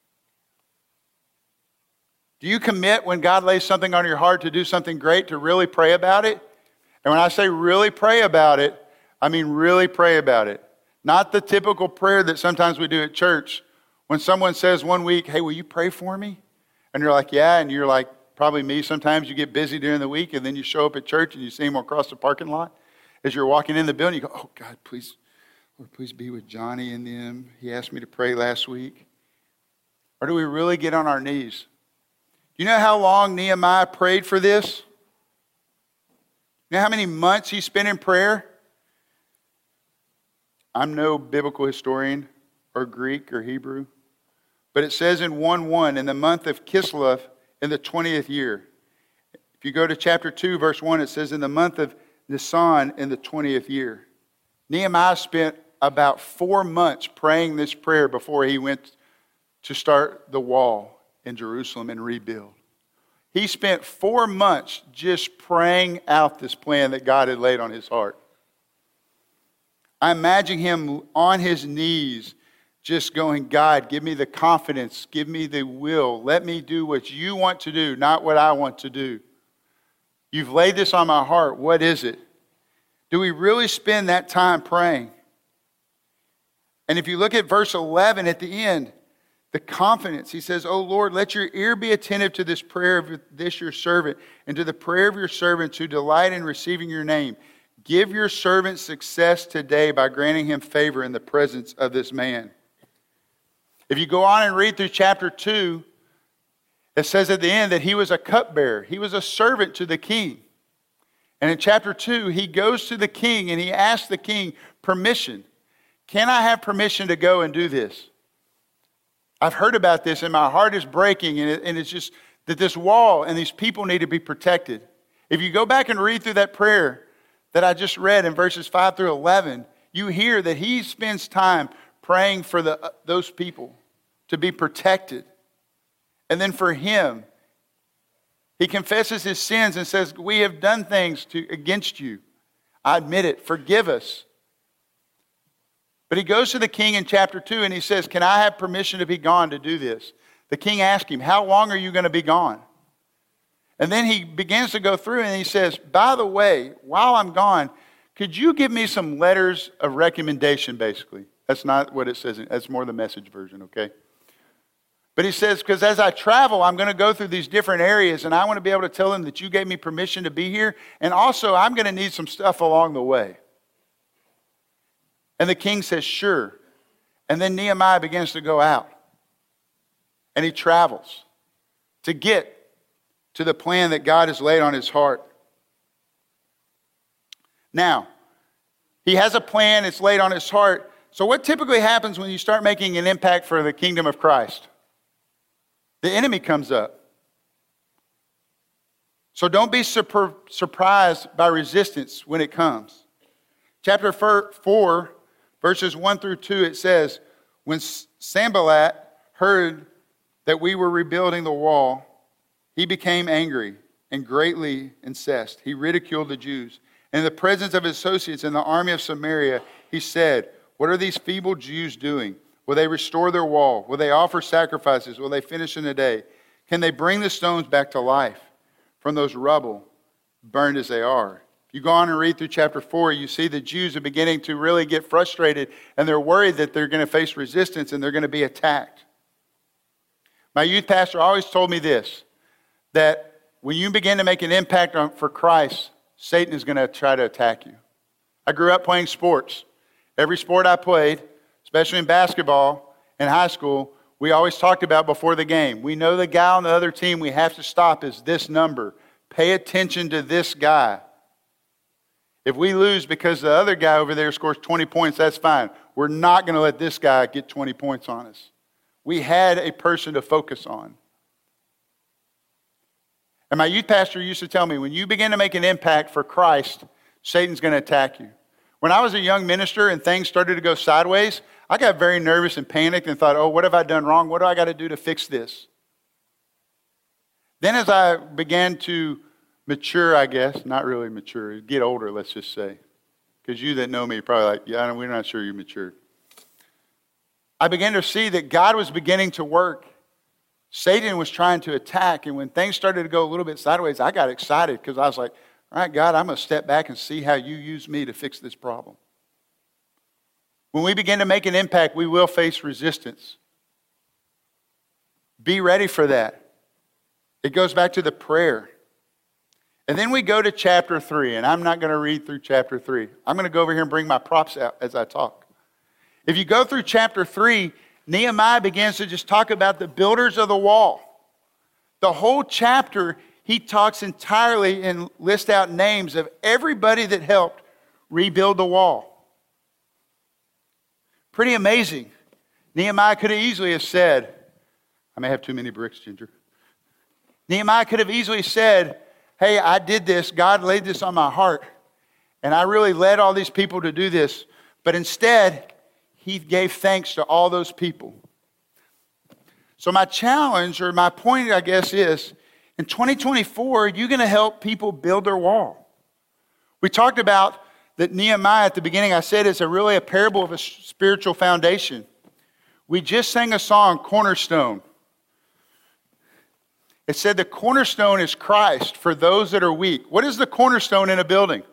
Do you commit when God lays something on your heart to do something great to really pray about it? And when I say really pray about it, I mean really pray about it. Not the typical prayer that sometimes we do at church. When someone says one week, hey, will you pray for me? And you're like, yeah, and you're like, probably me. Sometimes you get busy during the week and then you show up at church and you see him across the parking lot. As you're walking in the building, you go, oh God, please, Lord, please be with Johnny and them. He asked me to pray last week. Or do we really get on our knees? Do you know how long Nehemiah prayed for this? You know how many months he spent in prayer? I'm no biblical historian or Greek or Hebrew, but it says in one one, in the month of Kislev, in the twentieth year. If you go to chapter two, verse one, it says, in the month of Nisan in the twentieth year. Nehemiah spent about four months praying this prayer before he went to start the wall in Jerusalem and rebuild. He spent four months just praying out this plan that God had laid on his heart. I imagine him on his knees just going, God, give me the confidence, give me the will. Let me do what you want to do, not what I want to do. You've laid this on my heart. What is it? Do we really spend that time praying? And if you look at verse eleven at the end, the confidence, he says, "O Lord, let your ear be attentive to this prayer of this your servant, and to the prayer of your servants who delight in receiving your name. Give your servant success today by granting him favor in the presence of this man." If you go on and read through chapter two, it says at the end that he was a cupbearer. He was a servant to the king. And in chapter two, he goes to the king and he asks the king permission. Can I have permission to go and do this? I've heard about this and my heart is breaking, and, it, and it's just that this wall and these people need to be protected. If you go back and read through that prayer that I just read in verses five through eleven, you hear that he spends time praying for the, uh, those people to be protected. And then for him, he confesses his sins and says, we have done things to, against you. I admit it. Forgive us. But he goes to the king in chapter two and he says, can I have permission to be gone to do this? The king asks him, how long are you going to be gone? And then he begins to go through and he says, by the way, while I'm gone, could you give me some letters of recommendation, basically? That's not what it says. That's more the Message version, okay? But he says, because as I travel, I'm going to go through these different areas, and I want to be able to tell them that you gave me permission to be here, and also I'm going to need some stuff along the way. And the king says, sure. And then Nehemiah begins to go out, and he travels to get to the plan that God has laid on his heart. Now, he has a plan, it's laid on his heart. So what typically happens when you start making an impact for the kingdom of Christ? The enemy comes up. So don't be super, surprised by resistance when it comes. Chapter four, verses one through two, it says, when Sanballat heard that we were rebuilding the wall, he became angry and greatly incensed. He ridiculed the Jews. In the presence of his associates in the army of Samaria, he said, what are these feeble Jews doing? Will they restore their wall? Will they offer sacrifices? Will they finish in a day? Can they bring the stones back to life from those rubble, burned as they are? If you go on and read through chapter four, you see the Jews are beginning to really get frustrated, and they're worried that they're going to face resistance and they're going to be attacked. My youth pastor always told me this, that when you begin to make an impact on, for Christ, Satan is going to try to attack you. I grew up playing sports. Every sport I played, especially in basketball in high school, we always talked about before the game. We know the guy on the other team we have to stop is this number. Pay attention to this guy. If we lose because the other guy over there scores twenty points, that's fine. We're not going to let this guy get twenty points on us. We had a person to focus on. And my youth pastor used to tell me, when you begin to make an impact for Christ, Satan's going to attack you. When I was a young minister and things started to go sideways, I got very nervous and panicked and thought, oh, what have I done wrong? What do I got to do to fix this? Then as I began to mature, I guess, not really mature, get older, let's just say, because you that know me are probably like, yeah, we're not sure you matured. I began to see that God was beginning to work. Satan was trying to attack, and when things started to go a little bit sideways, I got excited because I was like, all right, God, I'm going to step back and see how you use me to fix this problem. When we begin to make an impact, we will face resistance. Be ready for that. It goes back to the prayer. And then we go to chapter three, and I'm not going to read through chapter three. I'm going to go over here and bring my props out as I talk. If you go through chapter three, Nehemiah begins to just talk about the builders of the wall. The whole chapter, he talks entirely and lists out names of everybody that helped rebuild the wall. Pretty amazing. Nehemiah could have easily have said, I may have too many bricks, Ginger. Nehemiah could have easily said, hey, I did this. God laid this on my heart. And I really led all these people to do this. But instead, he gave thanks to all those people. So my challenge, or my point, I guess, is in twenty twenty-four, you're going to help people build their wall. We talked about that Nehemiah at the beginning, I said, is a really a parable of a spiritual foundation. We just sang a song, Cornerstone. It said the cornerstone is Christ for those that are weak. What is the cornerstone in a building?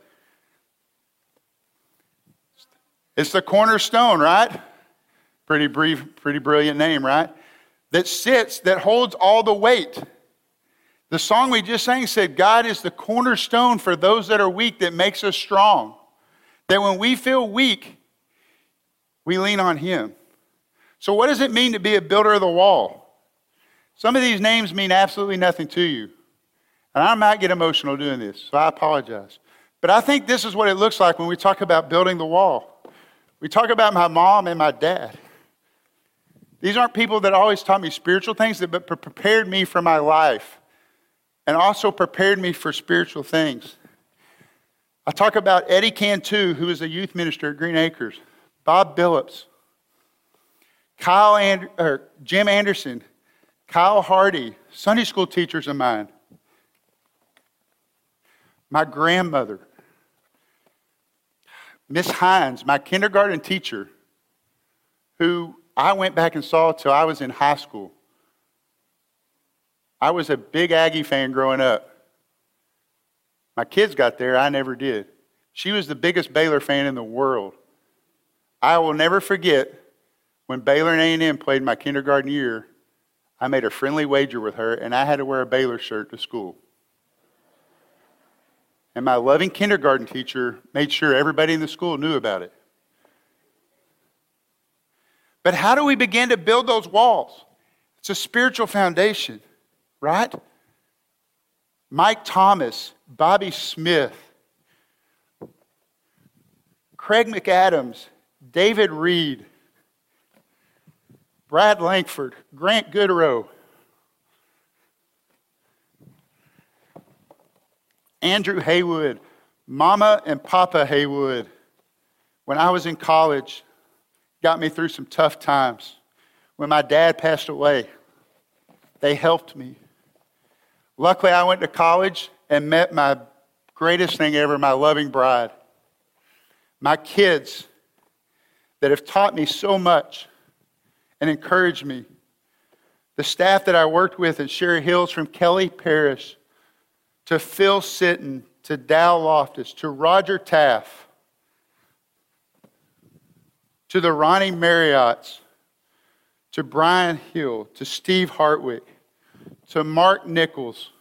It's the cornerstone, right? Pretty brief, pretty brilliant name, right? That sits, that holds all the weight. The song we just sang said, God is the cornerstone for those that are weak that makes us strong. That when we feel weak, we lean on Him. So what does it mean to be a builder of the wall? Some of these names mean absolutely nothing to you. And I might get emotional doing this, so I apologize. But I think this is what it looks like when we talk about building the wall. We talk about my mom and my dad. These aren't people that always taught me spiritual things, but prepared me for my life and also prepared me for spiritual things. I talk about Eddie Cantu, who is a youth minister at Green Acres, Bob Billups, Kyle and, or Jim Anderson, Kyle Hardy, Sunday school teachers of mine, my grandmother, Miss Hines, my kindergarten teacher, who I went back and saw till I was in high school. I was a big Aggie fan growing up. My kids got there, I never did. She was the biggest Baylor fan in the world. I will never forget when Baylor and A and M played my kindergarten year, I made a friendly wager with her, and I had to wear a Baylor shirt to school. And my loving kindergarten teacher made sure everybody in the school knew about it. But how do we begin to build those walls? It's a spiritual foundation, right? Mike Thomas, Bobby Smith, Craig McAdams, David Reed, Brad Langford, Grant Goodrow, Andrew Haywood, Mama and Papa Haywood, when I was in college, got me through some tough times. When my dad passed away, they helped me. Luckily, I went to college and met my greatest thing ever, my loving bride. My kids that have taught me so much and encouraged me. The staff that I worked with at Sherry Hills, from Kelly Parrish to Phil Sitton to Dow Loftus to Roger Taff to the Ronnie Marriotts to Brian Hill to Steve Hartwick to Mark Nichols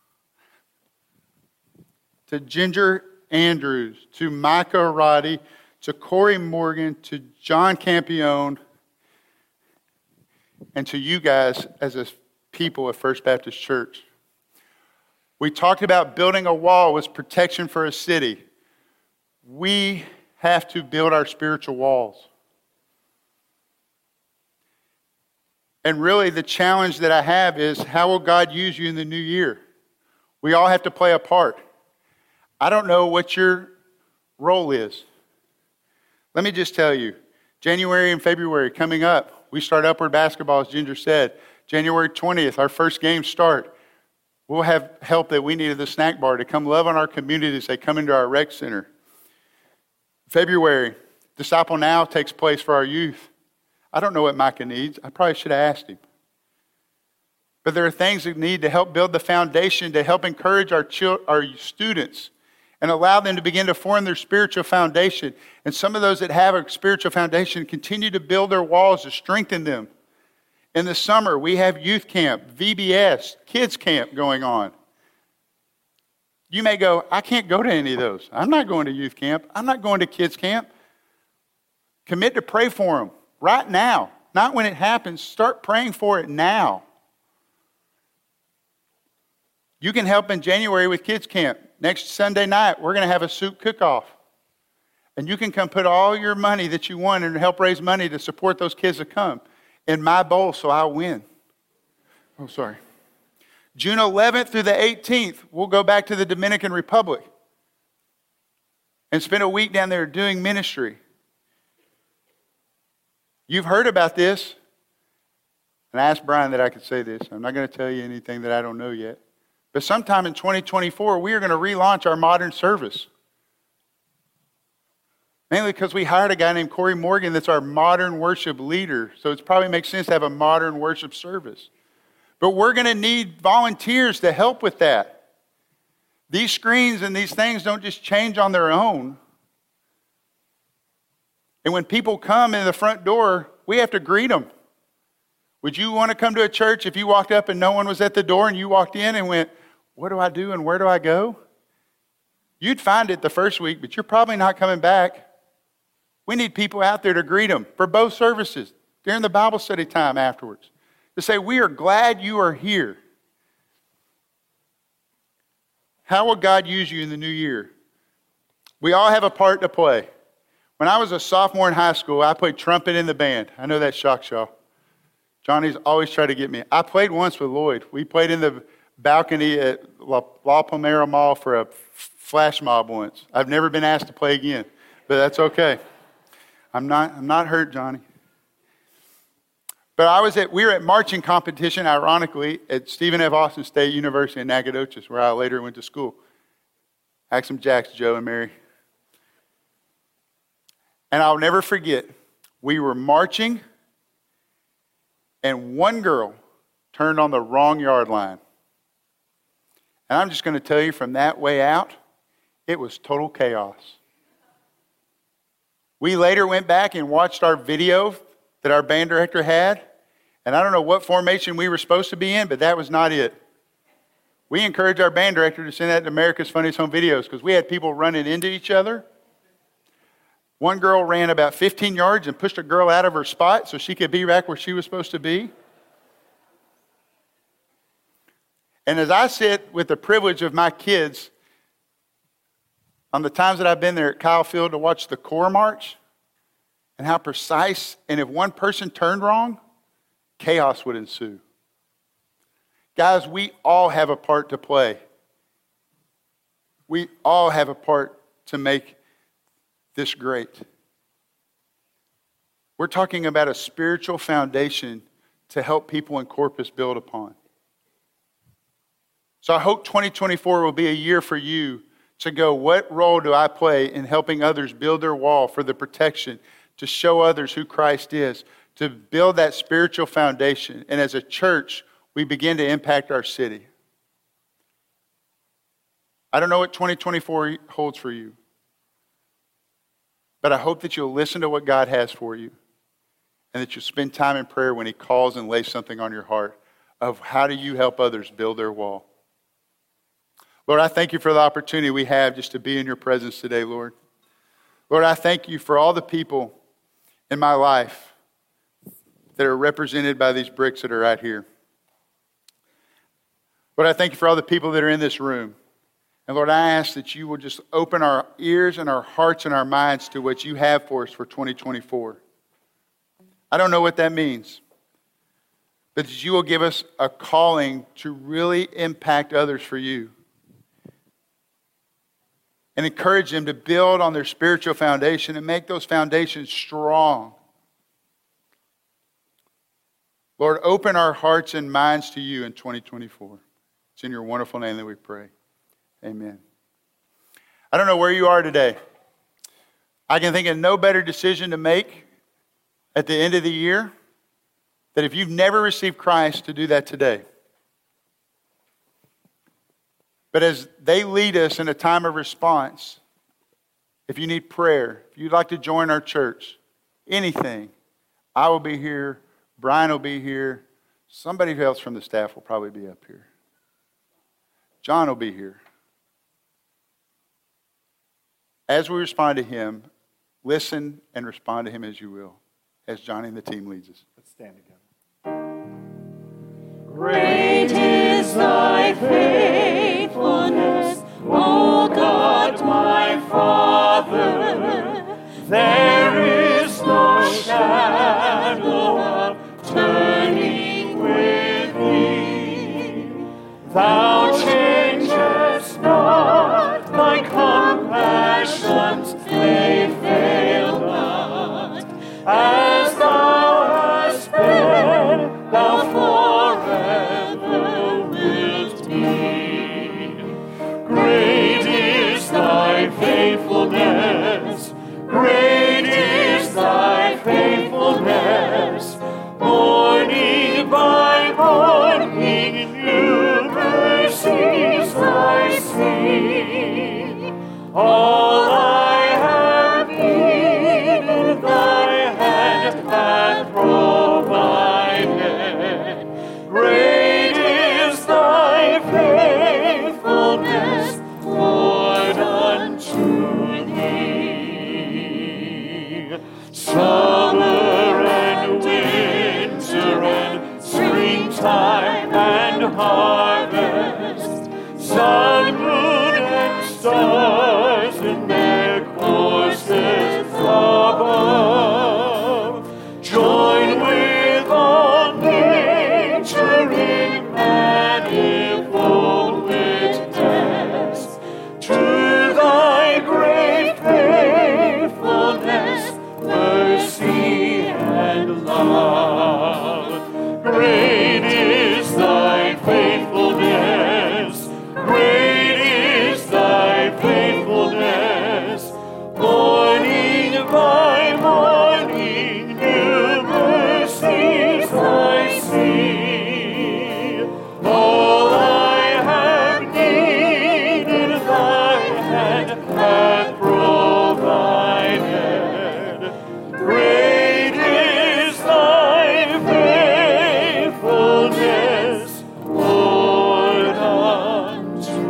to Ginger Andrews to Micah Roddy to Corey Morgan to John Campione, and to you guys as a people of First Baptist Church. We talked about building a wall was protection for a city. We have to build our spiritual walls. And really the challenge that I have is, how will God use you in the new year? We all have to play a part. I don't know what your role is. Let me just tell you, January and February coming up, we start Upward Basketball, as Ginger said. January twentieth, our first games start. We'll have help that we need at the snack bar to come love on our community as they come into our rec center. February, Disciple Now takes place for our youth. I don't know what Micah needs. I probably should have asked him. But there are things that need to help build the foundation, to help encourage our, chil- our students and allow them to begin to form their spiritual foundation. And some of those that have a spiritual foundation continue to build their walls to strengthen them. In the summer, we have youth camp, V B S, kids camp going on. You may go, I can't go to any of those. I'm not going to youth camp. I'm not going to kids camp. Commit to pray for them right now. Not when it happens. Start praying for it now. You can help in January with kids camp. Next Sunday night, we're going to have a soup cook-off. And you can come put all your money that you want and help raise money to support those kids that come in my bowl, so I'll win. Oh, sorry. June eleventh through the eighteenth, we'll go back to the Dominican Republic. and spend a week down there doing ministry. You've heard about this. And I asked Brian that I could say this. I'm not going to tell you anything that I don't know yet. But sometime in twenty twenty-four, we are going to relaunch our modern service. Mainly because we hired a guy named Corey Morgan that's our modern worship leader. So it probably makes sense to have a modern worship service. But we're going to need volunteers to help with that. These screens and these things don't just change on their own. And when people come in the front door, we have to greet them. Would you want to come to a church if you walked up and no one was at the door and you walked in and went, what do I do and where do I go? You'd find it the first week, but you're probably not coming back. We need people out there to greet them for both services, during the Bible study time afterwards, to say, we are glad you are here. How will God use you in the new year? We all have a part to play. When I was a sophomore in high school, I played trumpet in the band. I know that shocks y'all. Johnny's always tried to get me. I played once with Lloyd. We played in the balcony at La, La Palmera Mall for a flash mob once. I've never been asked to play again, but that's okay. I'm not, I'm not hurt, Johnny. But I was at, we were at marching competition, ironically, at Stephen F. Austin State University in Nacogdoches, where I later went to school. Axum Jacks, Joe and Mary. And I'll never forget, we were marching, and one girl turned on the wrong yard line. And I'm just going to tell you, from that way out, it was total chaos. We later went back and watched our video that our band director had, and I don't know what formation we were supposed to be in, but that was not it. We encouraged our band director to send that to America's Funniest Home Videos because we had people running into each other. One girl ran about fifteen yards and pushed a girl out of her spot so she could be back where she was supposed to be. And as I sit with the privilege of my kids on the times that I've been there at Kyle Field to watch the Corps March and how precise, and if one person turned wrong, chaos would ensue. Guys, we all have a part to play. We all have a part to make this great. We're talking about a spiritual foundation to help people in Corpus build upon. So I hope twenty twenty-four will be a year for you to go, what role do I play in helping others build their wall for the protection, to show others who Christ is, to build that spiritual foundation. And as a church, we begin to impact our city. I don't know what twenty twenty-four holds for you, but I hope that you'll listen to what God has for you and that you'll spend time in prayer when He calls and lays something on your heart of how do you help others build their wall. Lord, I thank you for the opportunity we have just to be in your presence today, Lord. Lord, I thank you for all the people in my life that are represented by these bricks that are right here. Lord, I thank you for all the people that are in this room. And Lord, I ask that you will just open our ears and our hearts and our minds to what you have for us for twenty twenty-four. I don't know what that means, but that you will give us a calling to really impact others for you and encourage them to build on their spiritual foundation and make those foundations strong. Lord, open our hearts and minds to you in twenty twenty-four. It's in your wonderful name that we pray. Amen. I don't know where you are today. I can think of no better decision to make at the end of the year than if you've never received Christ to do that today. But as they lead us in a time of response, if you need prayer, if you'd like to join our church, anything, I will be here, Brian will be here, somebody else from the staff will probably be up here. John will be here. As we respond to him, listen and respond to him as you will, as Johnny and the team leads us. Let's stand together. Great is thy faithfulness, O God, my Father. There is no shadow of turning with thee. Thou changest not thy compassion harvest, sun, moon, and stars in their courses above. Join with all nature in manifold witness to thy great faithfulness, mercy, and love. Great is thy faithfulness, great is thy faithfulness. Morning by morning, new mercies I see. All I have needed, thy hand hath provided. Great is thy faithfulness, Lord, unto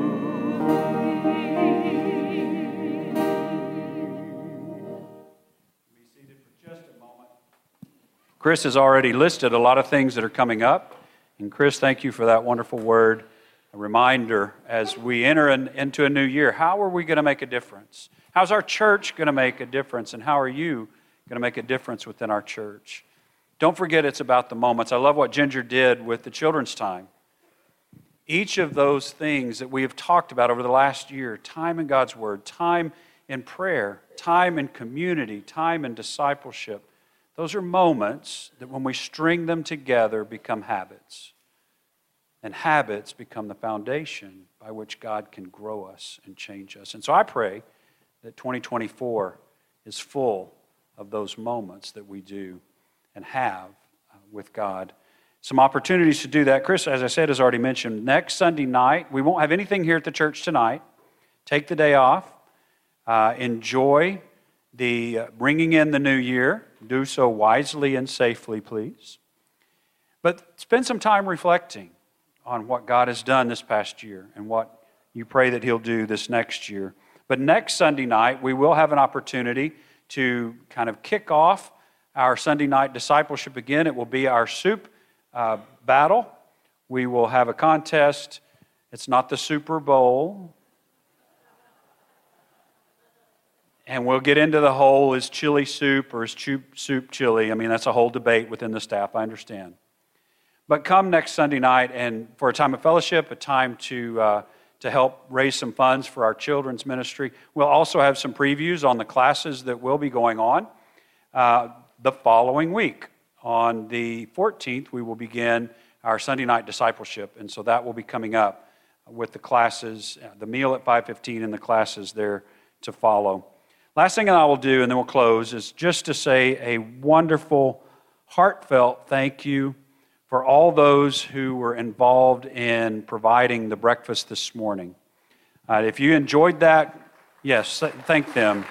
Chris has already listed a lot of things that are coming up. And Chris, thank you for that wonderful word, a reminder as we enter an, into a new year. How are we going to make a difference? How's our church going to make a difference? And how are you going to make a difference within our church? Don't forget it's about the moments. I love what Ginger did with the children's time. Each of those things that we have talked about over the last year, time in God's Word, time in prayer, time in community, time in discipleship, those are moments that when we string them together become habits. And habits become the foundation by which God can grow us and change us. And so I pray that twenty twenty-four is full of those moments that we do and have uh, with God. Some opportunities to do that. Chris, as I said, has already mentioned, next Sunday night, we won't have anything here at the church tonight. Take the day off. Uh, enjoy the uh, bringing in the new year. Do so wisely and safely, please. But spend some time reflecting on what God has done this past year and what you pray that He'll do this next year. But next Sunday night, we will have an opportunity to kind of kick off our Sunday night discipleship again. It will be our soup uh, battle. We will have a contest. It's not the Super Bowl. And we'll get into the whole, is chili soup or is soup chili? I mean, that's a whole debate within the staff, I understand. But come next Sunday night and for a time of fellowship, a time to uh, to help raise some funds for our children's ministry. We'll also have some previews on the classes that will be going on uh, the following week. On the fourteenth, we will begin our Sunday night discipleship, and so that will be coming up with the classes, the meal at five fifteen and the classes there to follow. Last thing I will do, and then we'll close, is just to say a wonderful, heartfelt thank you for all those who were involved in providing the breakfast this morning. Uh, if you enjoyed that, yes, thank them.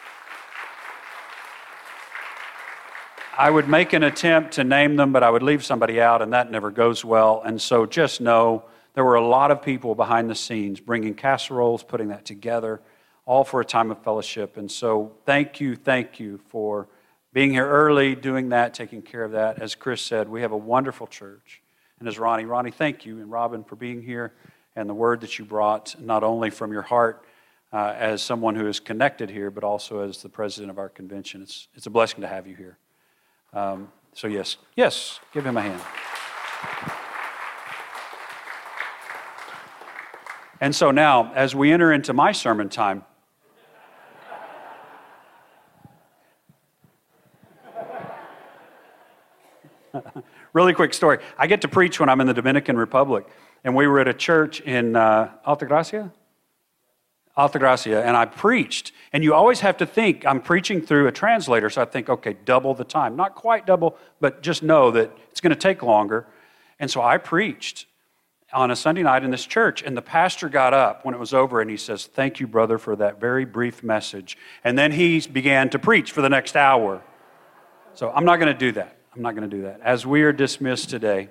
I would make an attempt to name them, but I would leave somebody out, and that never goes well. And so just know there were a lot of people behind the scenes bringing casseroles, putting that together, all for a time of fellowship. And so thank you, thank you for being here early, doing that, taking care of that. As Chris said, we have a wonderful church. And as Ronnie, Ronnie, thank you, and Robin, for being here, and the word that you brought, not only from your heart uh, as someone who is connected here, but also as the president of our convention. It's, it's a blessing to have you here. Um, so yes, yes, give him a hand. And so now, as we enter into my sermon time, really quick story. I get to preach when I'm in the Dominican Republic, and we were at a church in uh, Altagracia? Altagracia, and I preached. And you always have to think, I'm preaching through a translator, so I think, okay, double the time. Not quite double, but just know that it's going to take longer. And so I preached on a Sunday night in this church, and the pastor got up when it was over, and he says, thank you, brother, for that very brief message. And then he began to preach for the next hour. So I'm not going to do that. I'm not going to do that. As we are dismissed today,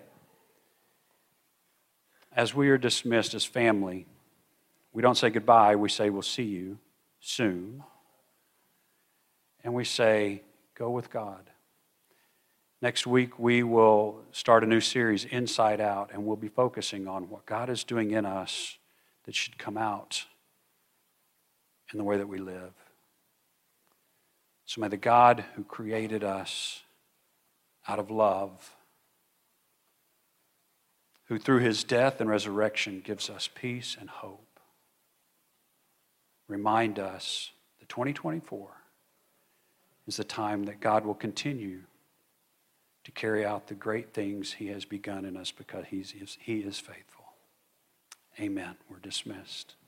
as we are dismissed as family, we don't say goodbye. We say we'll see you soon. And we say, go with God. Next week, we will start a new series, Inside Out, and we'll be focusing on what God is doing in us that should come out in the way that we live. So may the God who created us out of love, who through his death and resurrection gives us peace and hope, remind us that twenty twenty-four is the time that God will continue to carry out the great things he has begun in us because he is, he is faithful. Amen. We're dismissed.